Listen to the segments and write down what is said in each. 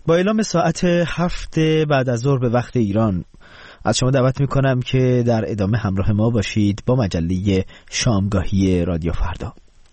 با اعلام ساعت 7 بعد از ظهر به وقت ایران از شما دعوت میکنم که در ادامه همراه ما باشید با مجله شامگاهی رادیو فردا.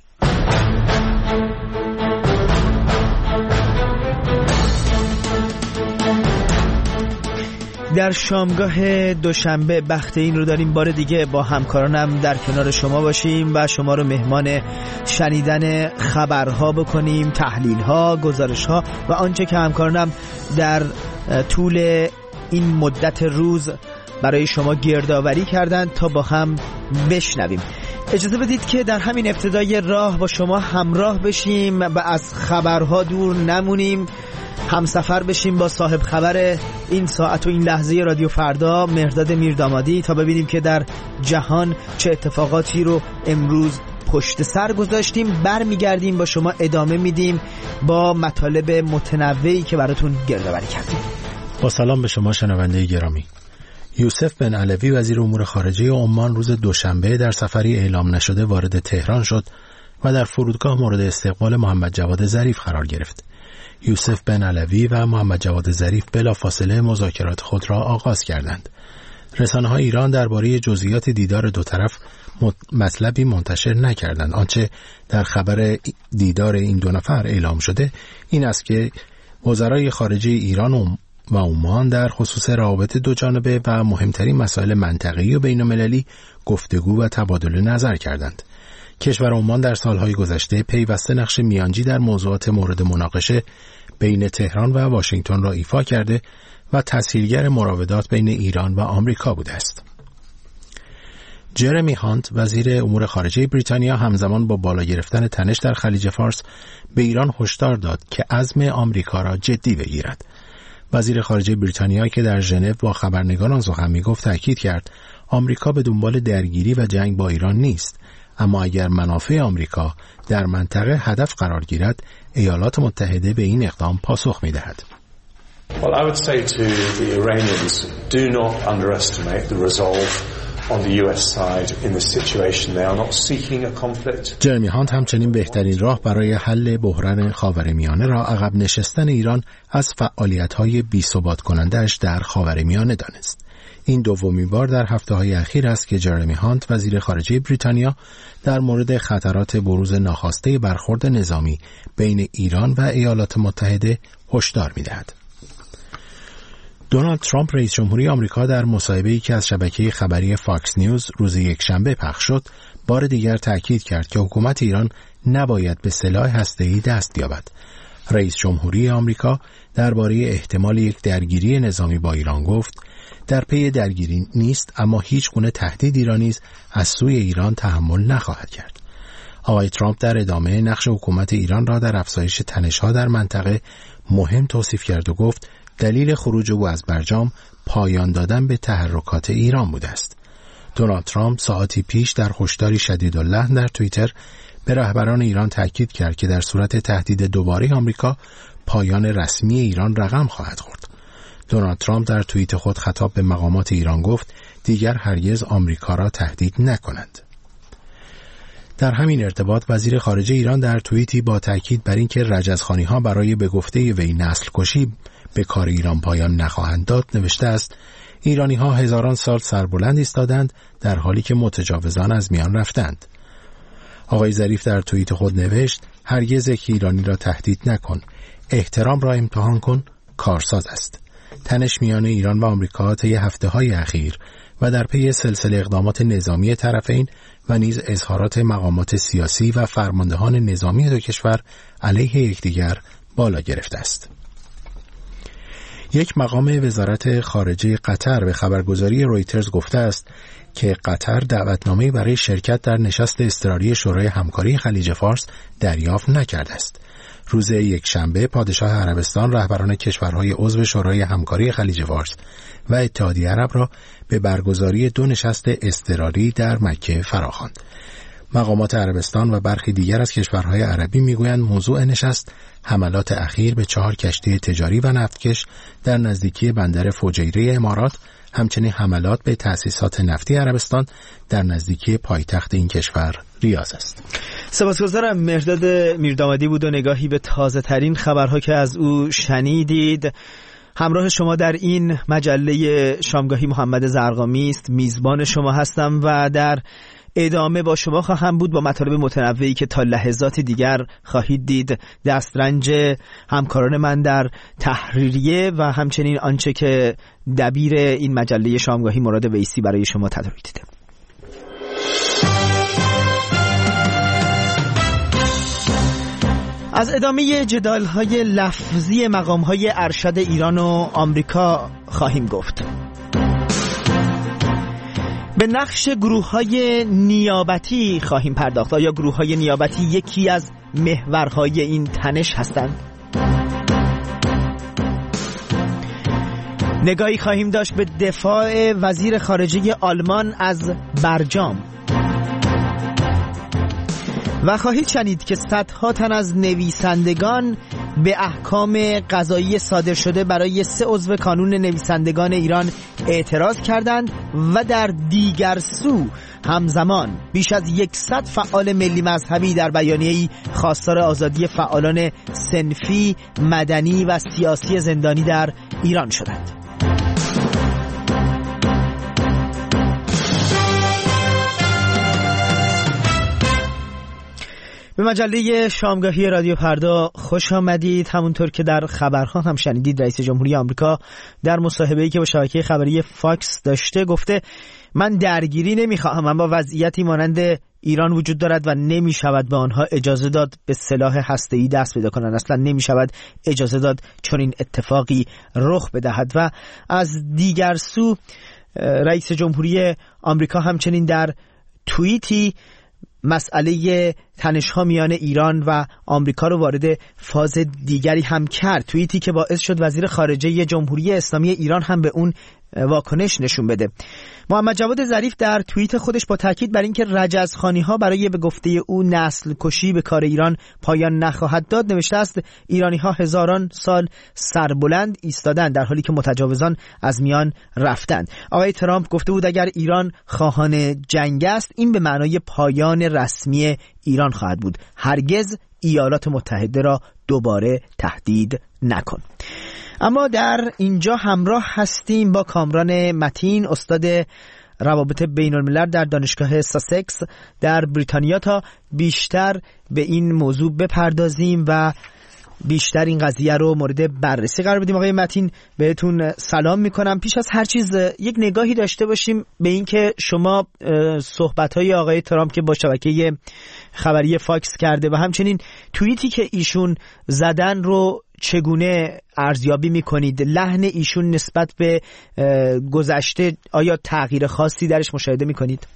در شامگاه دوشنبه بخت این رو داریم بار دیگه با همکارانم در کنار شما باشیم و شما رو مهمان شنیدن خبرها بکنیم، تحلیلها، گزارشها و آنچه که همکارانم در طول این مدت روز برای شما گردآوری کردند تا با هم بشنویم. اجازه بدید که در همین ابتدای راه با شما همراه بشیم و از خبرها دور نمونیم، همسفر بشیم با صاحب خبر این ساعت و این لحظه رادیو فردا مهرداد میردامادی تا ببینیم که در جهان چه اتفاقاتی رو امروز پشت سر گذاشتیم. برمیگردیم با شما ادامه میدیم با مطالب متنوعی که براتون گردآوری کردیم. با سلام به شما شنونده گرامی. یوسف بن علوی وزیر امور خارجه عمان روز دوشنبه در سفری اعلام نشده وارد تهران شد و در فرودگاه مورد استقبال محمد جواد ظریف قرار گرفت. یوسف بن علوی و محمد جواد ظریف بلافاصله مذاکرات خود را آغاز کردند. رسانه‌های ایران درباره جزئیات دیدار دو طرف مطلبی منتشر نکردند. آنچه در خبر دیدار این دو نفر اعلام شده این است که وزرای خارجه ایران و عمان در خصوص روابط دو جانبه و مهمترین مسائل منطقه‌ای و بین‌المللی گفتگو و تبادل نظر کردند. کشور عمان در سالهای گذشته پیوسته نقش میانجی در موضوعات مورد مناقشه بین تهران و واشنگتن را ایفا کرده و تسهیلگر مراودات بین ایران و آمریکا بوده است. جرمی هانت وزیر امور خارجه بریتانیا همزمان با بالا گرفتن تنش در خلیج فارس به ایران هشدار داد که عزم آمریکا را جدی بگیرد. وزیر خارجه بریتانیا که در ژنو با خبرنگاران سخن می‌گفت تاکید کرد آمریکا به دنبال درگیری و جنگ با ایران نیست، اما اگر منافع آمریکا در منطقه هدف قرار گیرد ایالات متحده به این اقدام پاسخ می‌دهد. Well, I would say to the Iranians, do not underestimate the resolve on the US side in this situation. They are not seeking a conflict. جرمی هانت همچنین بهترین راه برای حل بحران خاورمیانه را عقب نشستن ایران از فعالیت‌های بی‌ثبات کننده‌اش در خاورمیانه دانست. این دومین بار در هفته‌های اخیر است که جرمی هانت وزیر خارجه بریتانیا در مورد خطرات بروز ناخواسته برخورد نظامی بین ایران و ایالات متحده هشدار می‌دهد. دونالد ترامپ رئیس جمهوری آمریکا در مصاحبه‌ای که از شبکه خبری فاکس نیوز روز یکشنبه پخش شد، بار دیگر تاکید کرد که حکومت ایران نباید به سلاح هسته‌ای دست یابد. رئیس جمهوری آمریکا درباره احتمال یک درگیری نظامی با ایران گفت: در پی درگیری نیست، اما هیچ گونه تهدیدی را نیز از سوی ایران تحمل نخواهد کرد. آقای ترامپ در ادامه نقش حکومت ایران را در افزایش تنش‌ها در منطقه مهم توصیف کرد و گفت دلیل خروج او از برجام پایان دادن به تحرکات ایران بوده است. دونالد ترامپ ساعتی پیش در هشداری شدیداللحن در توییتر به رهبران ایران تاکید کرد که در صورت تهدید دوباره آمریکا پایان رسمی ایران رقم خواهد خورد. دونالد ترامپ در توییت خود خطاب به مقامات ایران گفت دیگر هرگز آمریکا را تهدید نکنند. در همین ارتباط وزیر خارجه ایران در توییتی با تاکید بر اینکه رجزخوانی‌ها برای به گفته وی نسل کشی به کار ایران پایان نخواهند داد نوشته است: ایرانی‌ها هزاران سال سربلند ایستادند در حالی که متجاوزان از میان رفتند. آقای ظریف در توییت خود نوشت: هرگز یک ایرانی را تهدید نکن، احترام را امتحان کن، کارساز است. تنش میان ایران و آمریکا طی هفته‌های اخیر و در پی سلسله اقدامات نظامی طرفین و نیز اظهارات مقامات سیاسی و فرماندهان نظامی دو کشور علیه یکدیگر بالا گرفته است. یک مقام وزارت خارجه قطر به خبرگزاری رویترز گفته است که قطر دعوتنامه‌ای برای شرکت در نشست اضطراری شورای همکاری خلیج فارس دریافت نکرده است. روز یکشنبه پادشاه عربستان رهبران کشورهای عضو شورای همکاری خلیج فارس و اتحادیه عرب را به برگزاری 2 نشست اضطراری در مکه فراخواند. مقامات عربستان و برخی دیگر از کشورهای عربی میگویند موضوع نشست حملات اخیر به 4 کشتی تجاری و نفتکش در نزدیکی بندر فجیره امارات، همچنین حملات به تأسیسات نفتی عربستان در نزدیکی پایتخت این کشور ریاض است. سپاسگزارم. مهرداد میردامادی بود و نگاهی به تازه ترین خبرها که از او شنیدید. همراه شما در این مجله شامگاهی محمد زرقامی است، میزبان شما هستم و در ادامه با شما خواهم بود با مطالب متنوعی که تا لحظات دیگر خواهید دید. دسترنج همکاران من در تحریریه و همچنین آنچه که دبیر این مجله شامگاهی مراد ویسی برای شما تدارک دیده. از ادامه جدال‌های لفظی مقام‌های ارشد ایران و آمریکا خواهیم گفت. به نقش گروه‌های نیابتی خواهیم پرداخت. آیا گروه‌های نیابتی یکی از محورهای این تنش هستند؟ نگاهی خواهیم داشت به دفاع وزیر خارجه آلمان از برجام. و خواهید شنید که صدها تن از نویسندگان به احکام قضایی صادر شده برای 3 عضو کانون نویسندگان ایران اعتراض کردند و در دیگر سو همزمان بیش از 100 فعال ملی مذهبی در بیانیه‌ای خواستار آزادی فعالان صنفی، مدنی و سیاسی زندانی در ایران شدند. به مجله شامگاهی رادیو فردا خوش آمدید. همونطور که در خبرها هم شنیدید، رئیس جمهوری آمریکا در مصاحبه‌ای که با شبکه خبری فاکس داشته گفته من درگیری نمی‌خواهم، اما وضعیتی مانند ایران وجود دارد و نمی‌شود به آنها اجازه داد به سلاح هسته‌ای دست پیدا کنند. اصلا نمی‌شود اجازه داد چنین اتفاقی رخ بدهد. و از دیگر سو رئیس جمهوری آمریکا همچنین در توییتی مسئله تنش‌ها میان ایران و آمریکا رو وارد فاز دیگری هم کرد. توییتی که باعث شد وزیر خارجه جمهوری اسلامی ایران هم به اون واکنش نشون بده. محمد جواد ظریف در توییت خودش با تاکید بر اینکه رجزخوانی‌ها برای به گفته او نسل کشی به کار ایران پایان نخواهد داد نوشته است ایرانی‌ها هزاران سال سربلند ایستادند در حالی که متجاوزان از میان رفتند. آقای ترامپ گفته بود اگر ایران خواهان جنگ است این به معنای پایان رسمی ایران خواهد بود. هرگز ایالات متحده را دوباره تهدید نکن. اما در اینجا همراه هستیم با کامران متین، استاد روابط بین الملل در دانشگاه ساسکس در بریتانیا، تا بیشتر به این موضوع بپردازیم و بیشتر این قضیه رو مورد بررسی قرار بدیم. آقای متین بهتون سلام میکنم. پیش از هر چیز یک نگاهی داشته باشیم به این که شما صحبت‌های آقای ترامپ که با شبکه خبری فاکس کرده و همچنین توییتی که ایشون زدن رو چگونه ارزیابی میکنید؟ لحن ایشون نسبت به گذشته آیا تغییر خاصی درش مشاهده میکنید؟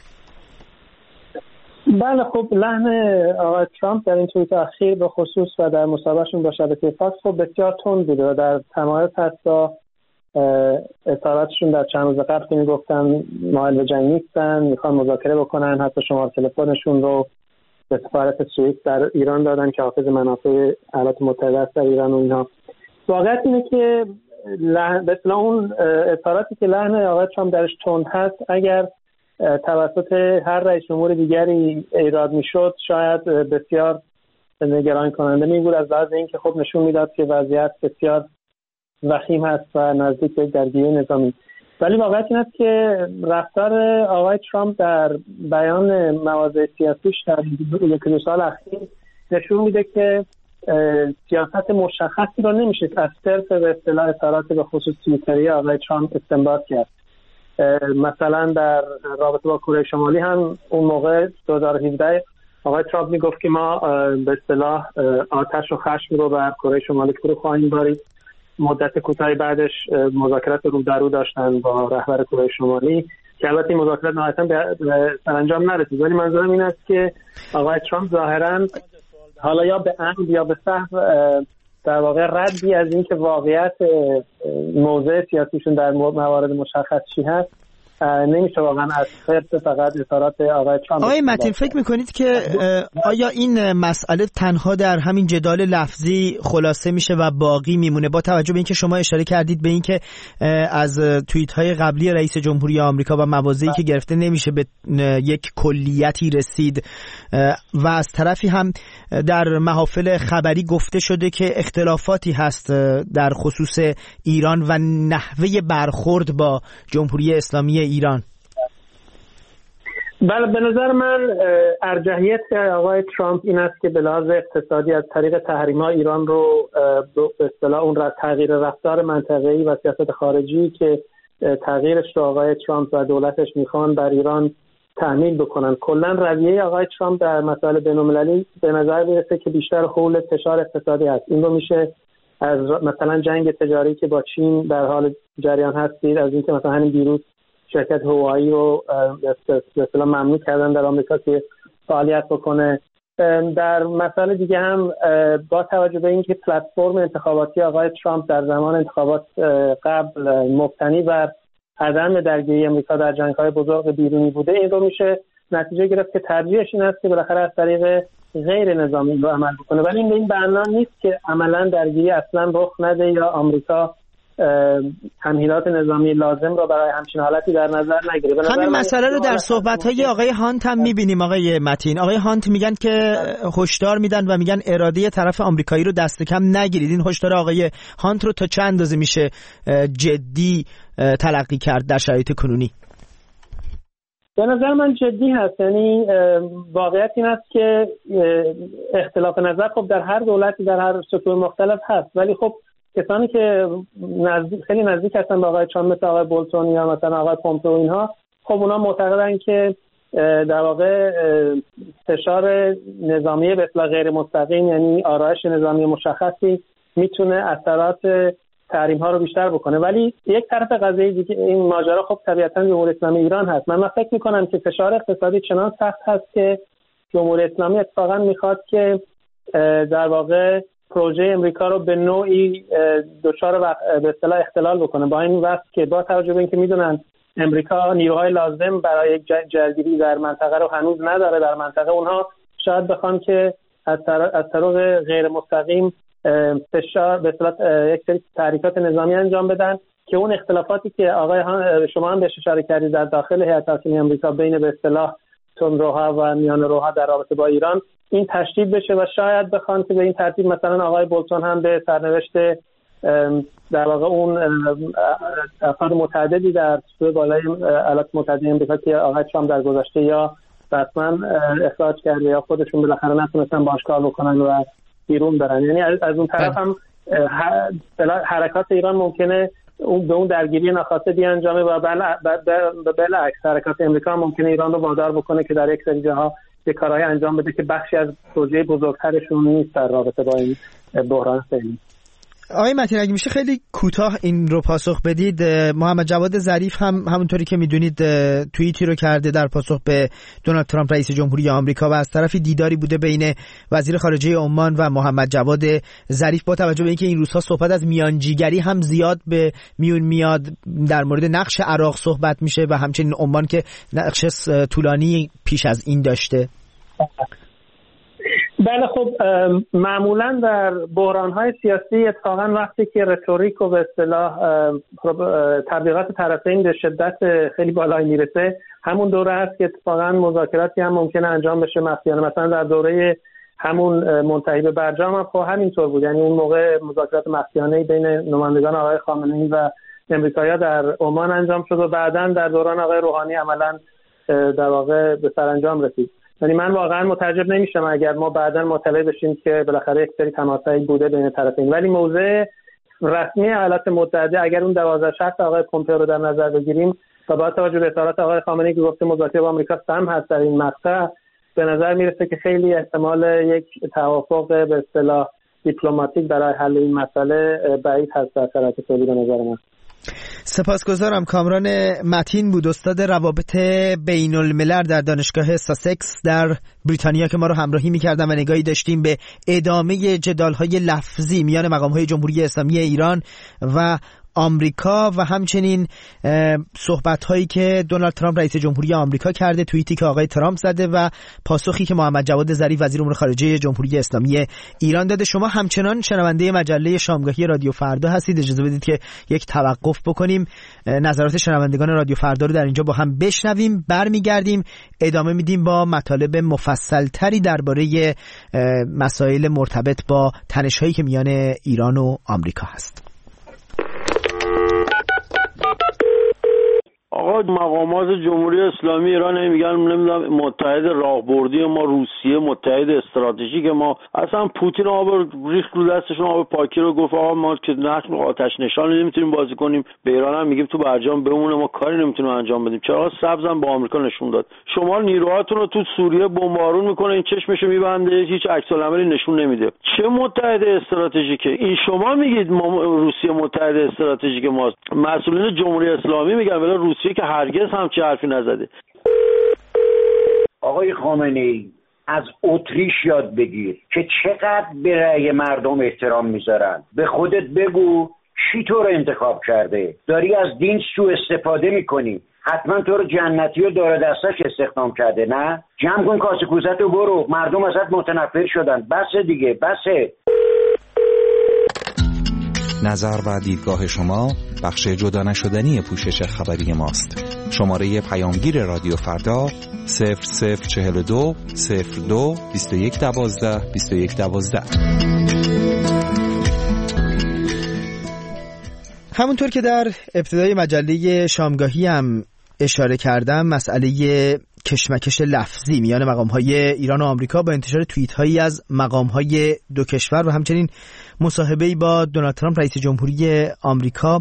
بله، خب لحن آقای ترامپ در این توییت اخیر به خصوص و در مصاحبهشون با شبکه فاکس خب بسیار تند بوده و در تمایز هست تا اظهاراتشون در چند روز قبل که میگفتن مایل به جنگ نیستن، میخوان مذاکره بکنن، حتی شماره تلفنشون رو به سفارت سوئیس در ایران دادن که حافظ منافع ایالات متحده است در ایران و اینها. واقعیت اینه که به اصطلاح اون اظهاراتی که لحن آقای ترامپ درش تند هست اگر توسط هر رئیس جمهور دیگری ایراد میشد شاید بسیار نگران کننده می بود، از لحاظ اینکه خب نشون میداد که وضعیت بسیار وخیم هست و نزدیک به درگیری نظامی. ولی واقعیت این است که رفتار آقای ترامپ در بیان مواضع سیاسیش در 1-2 سال اخیر نشون میده که سیاست مشخصی رو نمیشه از صرف به اصطلاح اظهارات به خصوص توییتری آقای ترامپ استنباط کرد. مثلا در رابطه با کره شمالی هم اون موقع 2017 آقای ترامپ میگفت که ما به اصطلاح آتش و خشم رو بر کره شمالی فرو خواهیم بارید. مدت کوتاهی بعدش مذاکرات رو در رو داشتن با رهبر کره شمالی که البته این مذاکرات نهایتاً به سرانجام نرسید. ولی منظورم این است که آقای ترامپ ظاهراً حالا یا به عمد یا به سهو در واقع ردی از این که واقعیت موضع سیاسیشون در موارد مشخص چی هست نمیشه واقعا از فقط اظهارات آقای ترامپ. آقای متین فکر میکنید که آیا این مسئله تنها در همین جدال لفظی خلاصه میشه و باقی میمونه، با توجه به اینکه شما اشاره کردید به اینکه از توییت های قبلی رئیس جمهوری آمریکا و مواضعی که گرفته نمیشه به یک کلیتی رسید و از طرفی هم در محافل خبری گفته شده که اختلافاتی هست در خصوص ایران و نحوه برخورد با جمهوری اسلامی ایران؟ بله، به نظر من ارجحیت آقای ترامپ این است که به لحاظ اقتصادی از طریق تحریم‌های ایران رو به اصطلاح اون تغییر رفتار منطقه‌ای و سیاست خارجی که تغییرش رو آقای ترامپ و دولتش میخوان بر ایران تحمیل بکنن. کلا رویه آقای ترامپ در مسائل بین‌المللی به نظر میرسه که بیشتر حول فشار اقتصادی هست. این رو میشه از مثلا جنگ تجاری که با چین در حال جریان هستید، از اینکه مثلا همین دیروز شرکت هوایی رو به اصطلاح ممنوع کردن در آمریکا که فعالیت بکنه. در مسائل دیگه هم با توجه به اینکه پلتفرم انتخاباتی آقای ترامپ در زمان انتخابات قبل مبتنی بر عدم درگیری آمریکا در جنگ‌های بزرگ بیرونی بوده، این رو میشه نتیجه گرفت که ترجیحش این است که بالاخره از طریق غیر نظامی رو عمل بکنه، ولی این معنا نیست که عملاً درگیری اصلا رخ نده یا آمریکا تمهیدات نظامی لازم رو برای همچین حالتی در نظر نگیره. همین مسئله رو در صحبت‌های آقای هانت هم می‌بینیم. آقای متین، آقای هانت میگن که هشدار میدن و میگن اراده طرف آمریکایی رو دست کم نگیرید. این هشدار آقای هانت رو تا چند اندازه میشه جدی تلقی کرد در شرایط کنونی؟ به نظر من جدی هست. یعنی واقعیت این است که اختلاف نظر خب در هر دولتی در هر سطوح مختلف هست، ولی خب کسانی که خیلی نزدیک هستن به آقای ترامپ مثل آقای بولتون یا مثلا آقای پومپئو، اینها خب اونا معتقدن که در واقع فشار نظامی به اصطلاح غیر مستقیم، یعنی آرایش نظامی مشخصی، میتونه اثرات تحریم ها رو بیشتر بکنه. ولی یک طرف قضیه دیگه این ماجرا خب طبیعتاً جمهوری اسلامی ایران هست. من فکر میکنم که فشار اقتصادی چنان سخت هست که جمهوری اسلامی اتفاقا میخواد که در واقع پروژه امریکا رو به نوعی دچار به اصطلاح اختلال بکنه، با این وقت که با توجه به اینکه میدونن امریکا نیروهای لازم برای جنگجویی در منطقه رو هنوز نداره در منطقه، اونها شاید بخوان که از طریق غیر مستقیم فشار به اصطلاح یک سری تحریکات نظامی انجام بدن که اون اختلافاتی که آقای شما هم بهش اشاره کردید در داخل هیئت حاکمه امریکا بین به اصطلاح تندروها و میانه‌روها در رابطه با ایران این تشدید بشه و شاید بخوان که به این ترتیب مثلا آقای بولتون هم به سرنوشت در واقع اون افراد متعددی در سطوح بالای ایالات متحده آمریکا که آقای ترامپ در گذشته یا رسما اخراج کرده یا خودشون بالاخره نتونستن باهاش کار بکنن و بیرون برن. یعنی از اون طرف هم حرکات ایران ممکنه به اون درگیری ناخواسته بیانجامه و بالعکس حرکات امریکا ممکنه ایران رو وادار بکنه که در یک سری جاها یه کارهای انجام بده که بخشی از پروژه بزرگترشون نیست در رابطه با این بحران فعلی. آقای متین اگه میشه خیلی کوتاه این رو پاسخ بدید. محمد جواد ظریف هم همونطوری که میدونید توییتی رو کرده در پاسخ به دونالد ترامپ رئیس جمهوری آمریکا و از طرفی دیداری بوده بین وزیر خارجه عمان و محمد جواد ظریف. با توجه به اینکه این روزها صحبت از میانجیگری هم زیاد به میون میاد، در مورد نقش عراق صحبت میشه و همچنین عمان که نقش طولانی پیش از این داشته. بله خب معمولا در بحران‌های سیاسی اتفاقا وقتی که رتوریک و به اصطلاح تبلیغات طرفین به شدت خیلی بالایی میرسه، همون دوره هست که اتفاقا مذاکراتی هم ممکنه انجام بشه مخفیانه. مثلا در دوره همون منتهی به برجام هم خب همینطور بود، یعنی اون موقع مذاکرات مخفیانه بین نمایندگان آقای خامنه‌ای و امریکایی‌ها در عمان انجام شد و بعداً در دوران آقای روحانی عملاً در واقع به سرانجام رسید. یعنی من واقعا متعجب نمیشم اگر ما بعداً مطلع بشیم که بالاخره یک سری تماسایی بوده بین طرفین، ولی موضع رسمی ایالات متحده اگر اون 12 شرط آقای پومپئو رو در نظر بگیریم و با توجه به اظهارات آقای خامنه‌ای که گفته مذاکره با آمریکا سم هست در این مقطع، به نظر میرسه که خیلی احتمال یک توافق به اصطلاح دیپلماتیک برای حل این مسئله بعید هست در شرایط فعلی به نظر من. سپاسگزارم. کامران متین بود، استاد روابط بین الملل در دانشگاه ساسکس در بریتانیا که ما رو همراهی می‌کردن و نگاهی داشتیم به ادامه جدال‌های لفظی میان مقام‌های جمهوری اسلامی ایران و آمریکا و همچنین صحبت‌هایی که دونالد ترامپ رئیس جمهوری آمریکا کرده، توییتی که آقای ترامپ زده و پاسخی که محمد جواد ظریف وزیر امور خارجه جمهوری اسلامی ایران داده. شما همچنان شنونده مجله شامگاهی رادیو فردا هستید. اجازه بدید که یک توقف بکنیم، نظرات شنوندگان رادیو فردا رو در اینجا با هم بشنویم، برمیگردیم ادامه میدیم با مطالب مفصل‌تری درباره مسائل مرتبط با تنش‌هایی که میان ایران و آمریکا هست. آقا مقامات جمهوری اسلامی ایران میگن نمیدونم متحد راهبردی ما روسیه، متحد استراتژیک ما. اصلا پوتین آب ریخت رو دستشون، آب پاکی رو گفت آقا ما که آتش نشانی نمیتونیم بازی کنیم، به ایران هم میگیم تو برجام بمونه، ما کاری نمیتونیم انجام بدیم. چرا سبزم با آمریکا نشون داد. شما نیروهاتون رو تو سوریه بمبارون میکنه، این چشمشو میبنده، هیچ عکس العملی نشون نمیده. چه متحد استراتژیکه این؟ شما میگید ما روسیه متحد استراتژیک ماست، مسئولین جمهوری اسلامی میگن ولی روسیه که هرگز همچین حرفی نزده. آقای خامنه‌ای از اتریش یاد بگیر که چقدر به رأی مردم احترام میذارن. به خودت بگو چی تو رو انتخاب کرده؟ داری از دین سوء استفاده میکنی. حتما تو رو جنتی و دار دستش استخدام کرده. نه جمع کن کاسه کوزت و برو، مردم ازت متنفر شدن. بسه دیگه، بسه. نظر و دیدگاه شما بخش جدا نشدنی پوشش خبری ماست. شماره پیامگیر رادیو فردا 0042 02 2112 2112. همونطور که در ابتدای مجله شامگاهی هم اشاره کردم، مسئله کشمکش لفظی میان مقام‌های ایران و آمریکا با انتشار توییت‌هایی از مقام‌های دو کشور و همچنین مصاحبه‌ای با دونالد ترامپ رئیس جمهوری آمریکا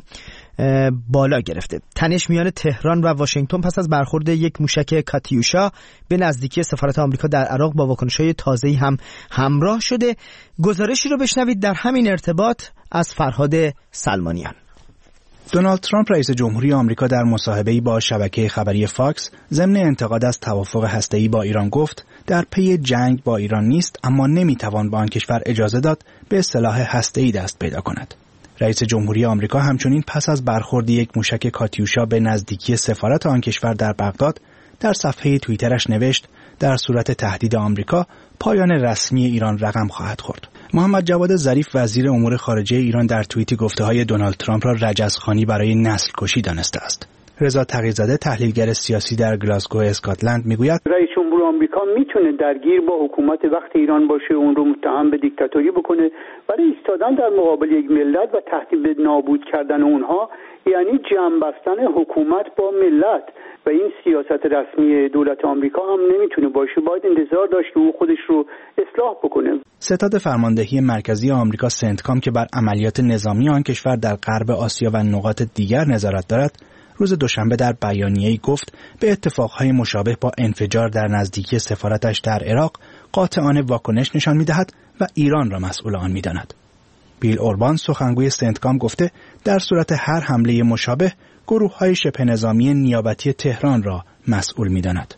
بالا گرفته. تنش میان تهران و واشنگتن پس از برخورد یک موشک کاتیوشا به نزدیکی سفارت آمریکا در عراق با واکنش‌های تازه‌ای هم همراه شده. گزارشی رو بشنوید در همین ارتباط از فرهاد سلمانیان. دونالد ترامپ رئیس جمهوری آمریکا در مصاحبه‌ای با شبکه خبری فاکس ضمن انتقاد از توافق هسته‌ای با ایران گفت در پی جنگ با ایران نیست، اما نمیتوان به آن کشور اجازه داد به سلاح هسته‌ای دست پیدا کند. رئیس جمهوری آمریکا همچنین پس از برخورد یک موشک کاتیوشا به نزدیکی سفارت آن کشور در بغداد در صفحه توییترش نوشت در صورت تهدید آمریکا پایان رسمی ایران رقم خواهد خورد. محمد جواد ظریف وزیر امور خارجه ایران در توییتی گفته‌های دونالد ترامپ را رجزخوانی برای نسل کشی دانسته است. رضا تقی‌زاده تحلیلگر سیاسی در گلاسگو اسکاتلند میگوید رئیس جمهور آمریکا میتونه درگیر با حکومت وقت ایران باشه، اون رو متهم به دیکتاتوری بکنه، ولی ایستادن در مقابل یک ملت و تهدید نابود کردن اونها یعنی جمع بستن حکومت با ملت و این سیاست رسمی دولت آمریکا هم نمیتونه باشه. باید انتظار داشت که او خودش رو اصلاح بکنه. ستاد فرماندهی مرکزی آمریکا سنتکام که بر عملیات نظامی آن کشور در غرب آسیا و نقاط دیگر نظارت دارد، روز دوشنبه در بیانیه‌ای گفت به اتفاقهای مشابه با انفجار در نزدیکی سفارتش در عراق قاطعانه واکنش نشان می‌دهد و ایران را مسئول آن می‌داند. بیل اوربان سخنگوی سنتکام گفته در صورت هر حمله مشابه گروه‌های شبه نظامی نیابتی تهران را مسئول می‌داند.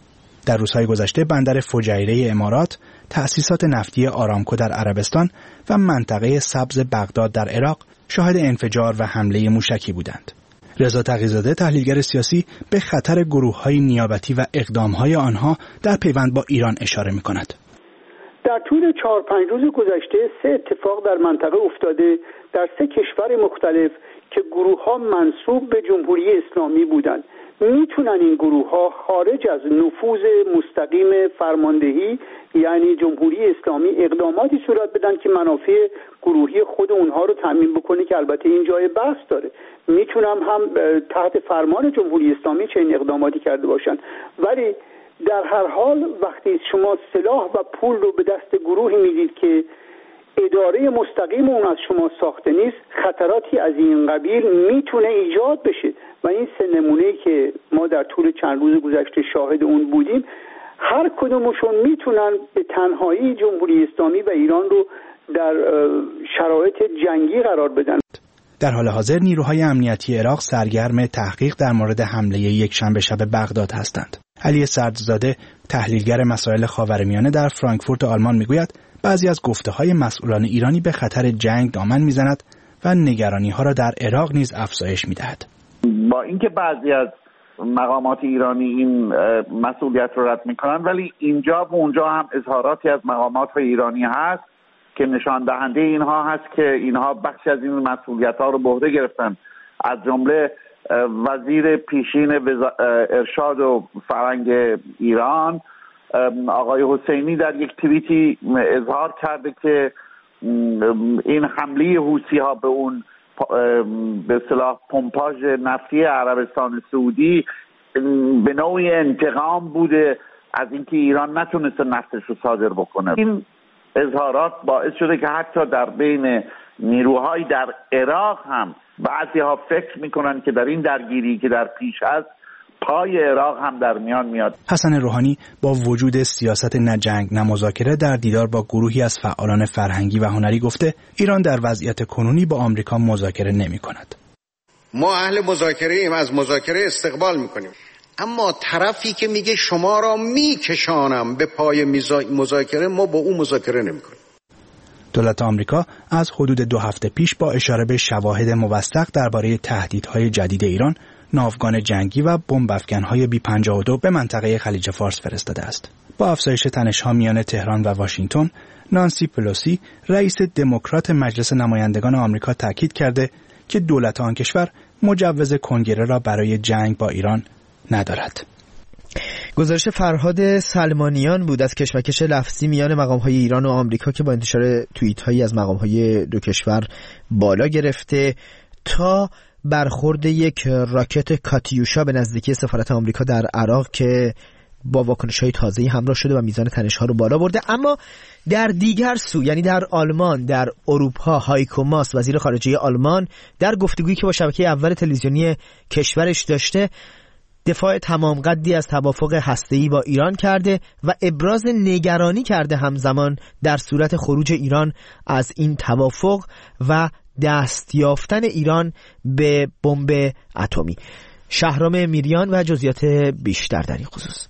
در روزهای گذشته بندر فجیره امارات، تأسیسات نفتی آرامکو در عربستان و منطقه سبز بغداد در عراق شاهد انفجار و حمله موشکی بودند. رضا تقی‌زاده تحلیلگر سیاسی به خطر گروه‌های نیابتی و اقدام‌های آنها در پیوند با ایران اشاره می‌کند. در طول 4-5 روز گذشته 3 اتفاق در منطقه افتاده در 3 کشور مختلف که گروه‌ها منسوب به جمهوری اسلامی بودند. میتونن این گروه‌ها خارج از نفوذ مستقیم فرماندهی یعنی جمهوری اسلامی اقداماتی صورت بدن که منافع گروهی خود اونها رو تضمین بکنه که البته این جای بحث داره. میتونم هم تحت فرمان جمهوری اسلامی چنین اقداماتی کرده باشن، ولی در هر حال وقتی شما سلاح و پول رو به دست گروهی میدید که اداره مستقیم اون از شما ساخته نیست، خطراتی از این قبیل میتونه ایجاد بشه و این 3 نمونه‌ای که ما در طول چند روز گذشته شاهد اون بودیم، هر کدومشون میتونن به تنهایی جمهوری اسلامی و ایران رو در شرایط جنگی قرار بدن. در حال حاضر نیروهای امنیتی عراق سرگرم تحقیق در مورد حمله یکشنبه شب بغداد هستند. علی سردزاده تحلیلگر مسائل خاورمیانه در فرانکفورت آلمان میگوید بعضی از گفته‌های مسئولان ایرانی به خطر جنگ دامن میزند و نگرانی ها را در عراق نیز افزایش می‌دهد. با اینکه بعضی از مقامات ایرانی این مسئولیت رو رد می‌کنند، ولی اینجا و اونجا هم اظهاراتی از مقامات ایرانی هست که نشان دهنده اینها هست که اینها بخشی از این مسئولیت‌ها رو به عهده گرفتن. از جمله وزیر پیشین ارشاد و فرهنگ ایران آقای حسینی در یک توییتی اظهار کرده که این حمله حوثی‌ها به اون به اصطلاح پمپاژ نفتی عربستان سعودی به نوعی انتقام بوده از اینکه ایران نتونسته نفتش رو صادر بکنه. این اظهارات باعث شده که حتی در بین نیروهای در عراق هم بعضی‌ها فکر میکنن که در این درگیری که در پیش است پای عراق هم در میان میاد. حسن روحانی با وجود سیاست نه جنگ نه مذاکره در دیدار با گروهی از فعالان فرهنگی و هنری گفته ایران در وضعیت کنونی با آمریکا مذاکره نمی‌کند. ما اهل مذاکره ایم، از مذاکره استقبال می‌کنیم، اما طرفی که میگه شما را میکشانم به پای مذاکره، ما با اون مذاکره نمی‌کنیم. دولت آمریکا از حدود 2 هفته پیش با اشاره به شواهد موثق درباره تهدیدهای جدید ایران ناوگان جنگی و بمب افکن‌های B-52 به منطقه خلیج فارس فرستاده است. با افزایش تنش‌ها میان تهران و واشنگتن، نانسی پلوسی رئیس دموکرات مجلس نمایندگان آمریکا تاکید کرده که دولت آن کشور مجوز کنگره را برای جنگ با ایران ندارد. گزارش فرهاد سلمانیان بود از کشمکش لفظی میان مقام‌های ایران و آمریکا که با انتشار توییت‌هایی از مقام‌های دو کشور بالا گرفته تا برخورد یک راکت کاتیوشا به نزدیکی سفارت آمریکا در عراق که با واکنش‌های تازه‌ای همراه شده و میزان تنش‌ها رو بالا برده. اما در دیگر سو، یعنی در آلمان، در اروپا، هایکو ماس وزیر خارجه آلمان در گفتگویی که با شبکه اول تلویزیونی کشورش داشته دفاع تمام قدی از توافق هسته‌ای با ایران کرده و ابراز نگرانی کرده همزمان در صورت خروج ایران از این توافق و دست یافتن ایران به بمب اتمی. شهرام میریان و جزئیات بیشتر در این خصوص.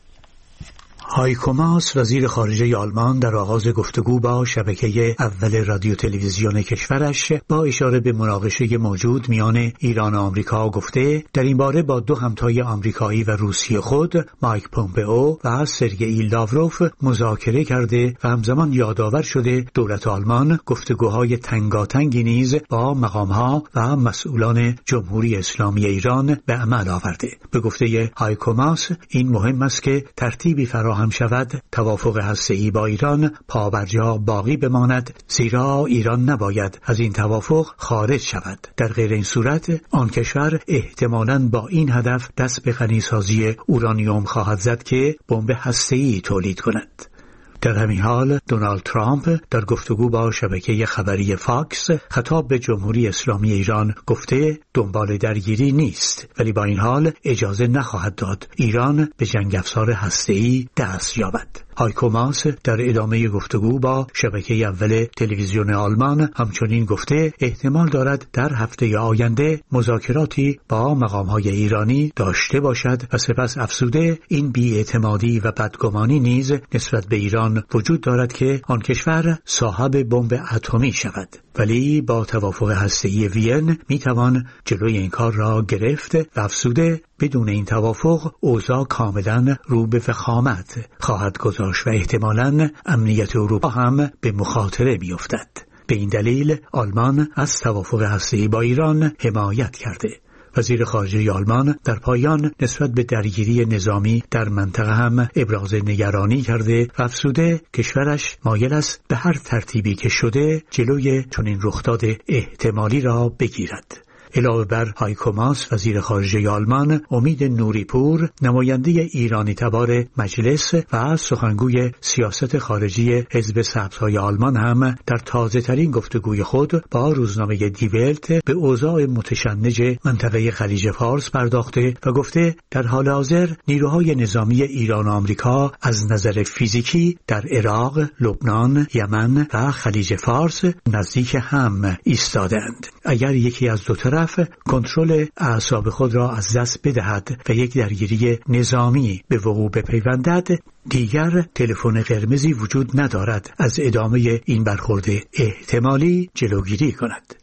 هایکو ماس وزیر خارجه آلمان در آغاز گفتگو با شبکه اول رادیو تلویزیون کشورش با اشاره به مناقشه موجود میان ایران و آمریکا گفته در این باره با 2 همتای آمریکایی و روسی خود مایک پومپئو و سرگئی لاوروف مذاکره کرده و همزمان یادآور شده دولت آلمان گفتگوهای تنگاتنگی نیز با مقامها و مسئولان جمهوری اسلامی ایران به عمل آورده. به گفته هایکو ماس این مهم است که ترتیبی فراهم شود توافق هسته‌ای با ایران پابرجا باقی بماند، زیرا ایران نباید از این توافق خارج شود. در غیر این صورت آن کشور احتمالاً با این هدف دست به غنیسازی اورانیوم خواهد زد که بمب هسته‌ای تولید کند. در همین حال دونالد ترامپ در گفتگو با شبکه خبری فاکس خطاب به جمهوری اسلامی ایران گفته دنبال درگیری نیست، ولی با این حال اجازه نخواهد داد ایران به جنگ افزار هسته‌ای دست یابد. هایکو ماس در ادامه گفتگو با شبکه اول تلویزیون آلمان همچنین گفته احتمال دارد در هفته آینده مذاکراتی با مقام‌های ایرانی داشته باشد و سپس افزوده این بی‌اعتمادی و بدگمانی نیز نسبت به ایران وجود دارد که آن کشور صاحب بمب اتمی شود، ولی با توافق هسته‌ای وین میتوان جلوی این کار را گرفت و افزوده بدون این توافق اوضاع کاملا رو به فخامت خواهد گذاشت و احتمالاً امنیت اروپا هم به مخاطره بیفتد. به این دلیل آلمان از توافق هسته‌ای با ایران حمایت کرده. وزیر خارجه آلمان در پایان نسبت به درگیری نظامی در منطقه هم ابراز نگرانی کرده و افزوده کشورش مایل است به هر ترتیبی که شده جلوی چنین رخداد احتمالی را بگیرد. علاوه بر هایکو ماس وزیر خارجه آلمان، امید نوریپور نماینده ایرانی تبار مجلس و سخنگوی سیاست خارجی حزب سبزهای آلمان هم در تازه ترین گفتگوی خود با روزنامه دی ولت به اوضاع متشنج منطقه خلیج فارس پرداخته و گفته در حال حاضر نیروهای نظامی ایران و آمریکا از نظر فیزیکی در عراق، لبنان، یمن و خلیج فارس نزدیک هم ایستادند. اگر یکی از دو طرف کنترل اعصاب خود را از دست بدهد و یک درگیری نظامی به وقوع بپیوندد، دیگر تلفن قرمزی وجود ندارد از ادامه این برخورد احتمالی جلوگیری کند.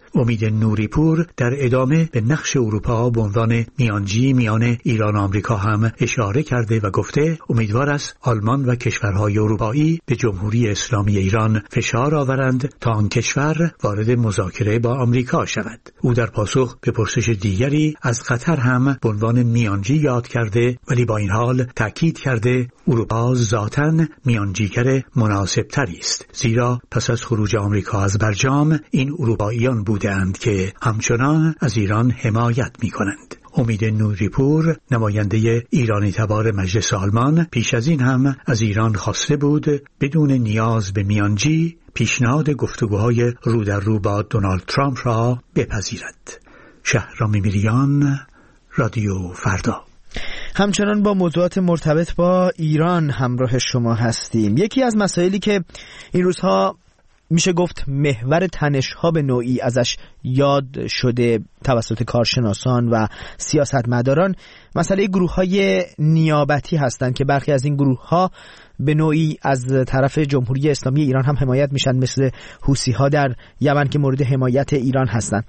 امید نوریپور در ادامه به نقش اروپا به عنوان میانجی میان ایران و آمریکا هم اشاره کرده و گفته امیدوار است آلمان و کشورهای اروپایی به جمهوری اسلامی ایران فشار آورند تا آن کشور وارد مذاکره با آمریکا شود. او در پاسخ به پرسش دیگری از قطر هم به عنوان میانجی یاد کرده، ولی با این حال تاکید کرده اروپا ذاتاً میانجیگر مناسب‌تری است، زیرا پس از خروج آمریکا از برجام این اروپاییان بودند که همچنان از ایران حمایت می‌کنند. امید نوریپور نماینده ایرانی تبار مجلس آلمان پیش از این هم از ایران خواسته بود بدون نیاز به میانجی پیشنهاد گفتگوهای رو در رو با دونالد ترامپ را بپذیرد. شهرام میریان، رادیو فردا. همچنان با موضوعات مرتبط با ایران همراه شما هستیم. یکی از مسائلی که این روزها میشه گفت محور تنش‌ها به نوعی ازش یاد شده توسط کارشناسان و سیاستمداران مسئله گروه‌های نیابتی هستند که برخی از این گروه‌ها به نوعی از طرف جمهوری اسلامی ایران هم حمایت میشن، مثل حوثی‌ها در یمن که مورد حمایت ایران هستند.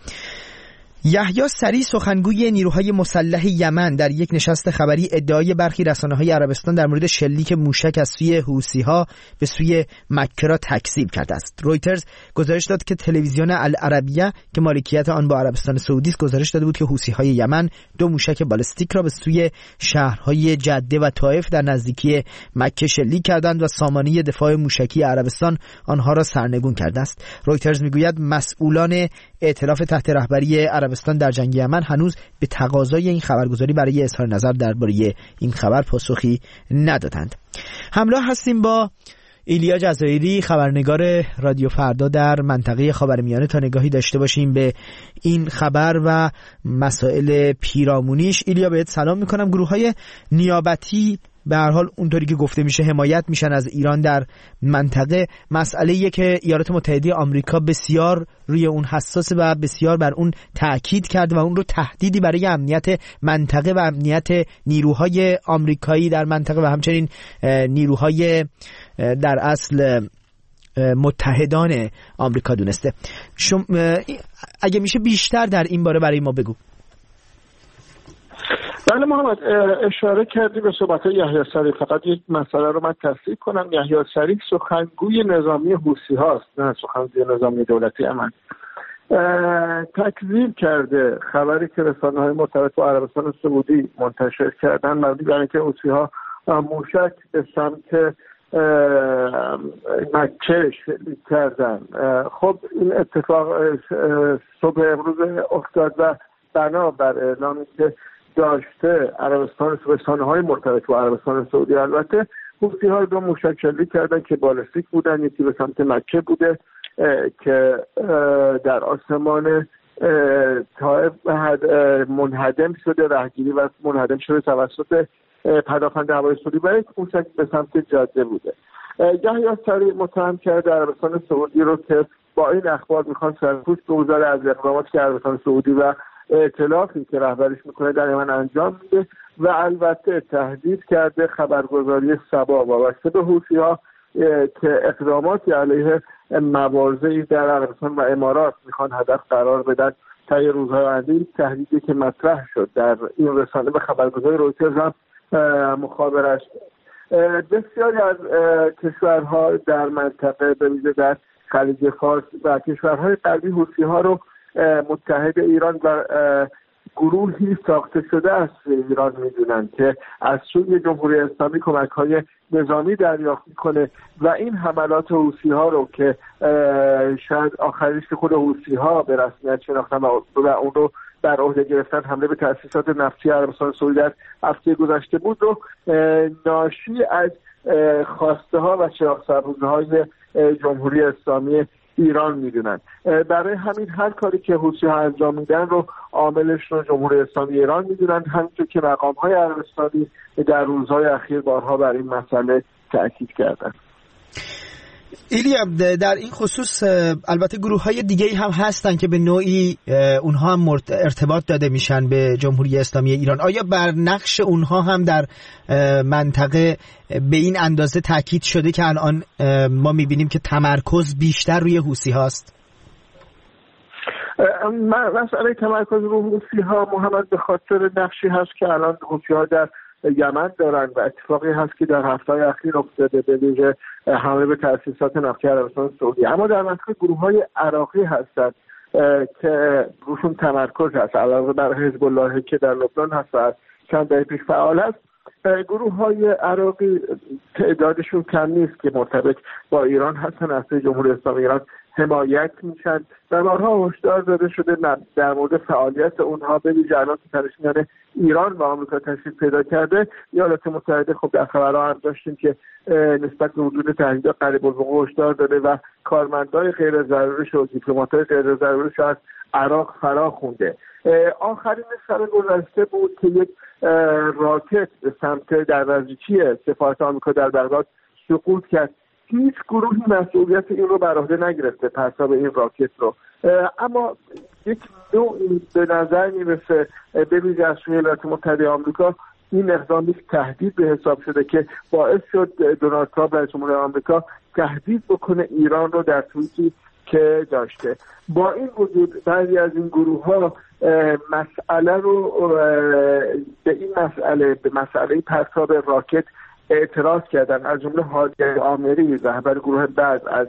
یحیی سری سخنگوی نیروهای مسلح یمن در یک نشست خبری ادعای برخی رسانه‌های عربستان در مورد شلیک موشک از سوی حوثی‌ها به سوی مکه را تکذیب کرده است. رویترز گزارش داد که تلویزیون العربیه که مالکیت آن با عربستان سعودی است گزارش داده بود که حوثی‌های یمن 2 موشک بالستیک را به سوی شهرهای جده و طائف در نزدیکی مکه شلیک کردند و سامانه دفاع موشکی عربستان آنها را سرنگون کرده است. رویترز میگوید مسئولان ائتلاف تحت رهبری عربستان در جنگ یمن هنوز به تقاضای این خبرگزاری برای اظهار نظر درباره این خبر پاسخی ندادند. همراه هستیم با ایلیا جزایری، خبرنگار رادیو فردا در منطقه خاورمیانه، تا نگاهی داشته باشیم به این خبر و مسائل پیرامونیش. ایلیا بهت سلام میکنم. گروه‌های نیابتی به هر حال اونطوری که گفته میشه حمایت میشن از ایران در منطقه. مسئله‌ایه که ایالات متحده آمریکا بسیار روی اون حساسه و بسیار بر اون تاکید کرده و اون رو تهدیدی برای امنیت منطقه و امنیت نیروهای آمریکایی در منطقه و همچنین نیروهای در اصل متحدان آمریکا دونسته. اگه میشه بیشتر در این باره برای ما بگو. بله محمد، اشاره کردی به صحبت‌های یحیی سری. فقط یک مسئله رو من تصحیح کنم. یحیی سری سخنگوی نظامی حوثی هاست، نه سخنگوی نظامی دولتی یمن. تکذیب کرده خبری که رسانه‌های مرتبط با عربستان سعودی منتشر کردن مبنی بر اینکه حوثی ها موشک به سمت مکه شلیک کردن. خب این اتفاق صبح امروز افتاد و بنابر اعلامی که داشته عربستان رسانه‌های مرتبط با عربستان سعودی، البته حوثی‌ها 2 موشک شلیک کردن که بالستیک بودن، یکی به سمت مکه بوده که در آسمان طائف منهدم شده، رهگیری و منهدم شده توسط پدافند هوایی سعودی، و یک موشک به سمت جاده بوده. یحیی سری متهم کرده عربستان سعودی رو که با این اخبار میخوان سرپوش بگذاره از اقداماتی که عربستان سعودی و ائتلافی که رهبریش میکنه در یمن انجام میده و البته تهدید کرده خبرگزاری سبا وابسته به حوثی‌ها که اقداماتی علیه مواضعی در عربستان و امارات میخوان هدف قرار بدن طی روزهای آینده. تهدیدی که مطرح شد در این رسانه به خبرگزاری رویترز هم مخابرش. بسیاری از کشورها در منطقه به ویژه در خلیج فارس و کشورهای غربی حوثی‌ها رو متحد ایران و گروهی ساخته شده از ایران میدونن که از سوی جمهوری اسلامی کمک‌های نظامی دریافت میکنه و این حملات حوثی‌ها رو که شاید آخریش که خود حوثی‌ها به رسمیت شناختن و اون رو در عهده گرفتن حمله به تأسیسات نفتی عربستان سعودی در هفته گذشته بود رو ناشی از خواسته ها و چراغ سربازهای جمهوری اسلامی ایران میدونن. برای همین هر کاری که حوثی‌ها انجام میدن رو عاملش رو جمهوری اسلامی ایران میدونن، همینطور که مقام‌های عربستانی در روزهای اخیر بارها بر این مسئله تأکید کردن. ایلیا، در این خصوص البته گروه‌های دیگه‌ای هم هستن که به نوعی اونها هم ارتباط داده میشن به جمهوری اسلامی ایران. آیا بر نقش اونها هم در منطقه به این اندازه تاکید شده که الان ما میبینیم که تمرکز بیشتر روی حوثی هاست؟ مسئله تمرکز رو حوثی‌ها محمد به خاطر نقشی هست که الان حوثی‌ها در یمن دارن و اتفاقی هست که در هفته‌های اخیر افتاده به ویژه حمله به تأسیسات نفتی عربستان سعودی. اما در منطقه گروه‌های عراقی هستند که روشون تمرکز هست علاوه بر حزب الله که در لبنان هست و چند دهه پیش فعال است. گروه‌های عراقی تعدادشون کم نیست که مرتبط با ایران هستن، از جمهوری اسلامی ایران حمایت میشن و بارها هشدار داده شده در مورد فعالیت اونها به ویژه الان که تنش میان ایران و آمریکا تشکیل پیدا کرده. ایالات متحده خب در خبرها هم داشتیم که نسبت به وجود تهدیدات قریب الوقوع هشدار داده و کارمندای غیر ضروریش و دیپلمات‌های غیر ضروریش از عراق فرا خونده. آخرین سال گذشته بود که یک راکت به سمت دروازه‌چی سفارت آمریکا در بغداد سقوط کرد. هیچ گروهی مسئولیت این رو بر عهده نگرفته، پرتاب این راکت رو، اما یک نوعی به نظر میرسه به ویژه از سوی ایالات متحده آمریکا این اقدام یک تهدید به حساب شده که باعث شد دونالد ترامپ رئیس جمهور آمریکا تهدید بکنه ایران رو در توییتی که داشته. با این وجود بعضی از این گروه ها مسئله رو به این به مسئله پرتاب راکت اعتراض کردن، از جمله هادی آمری رهبر گروه بعد از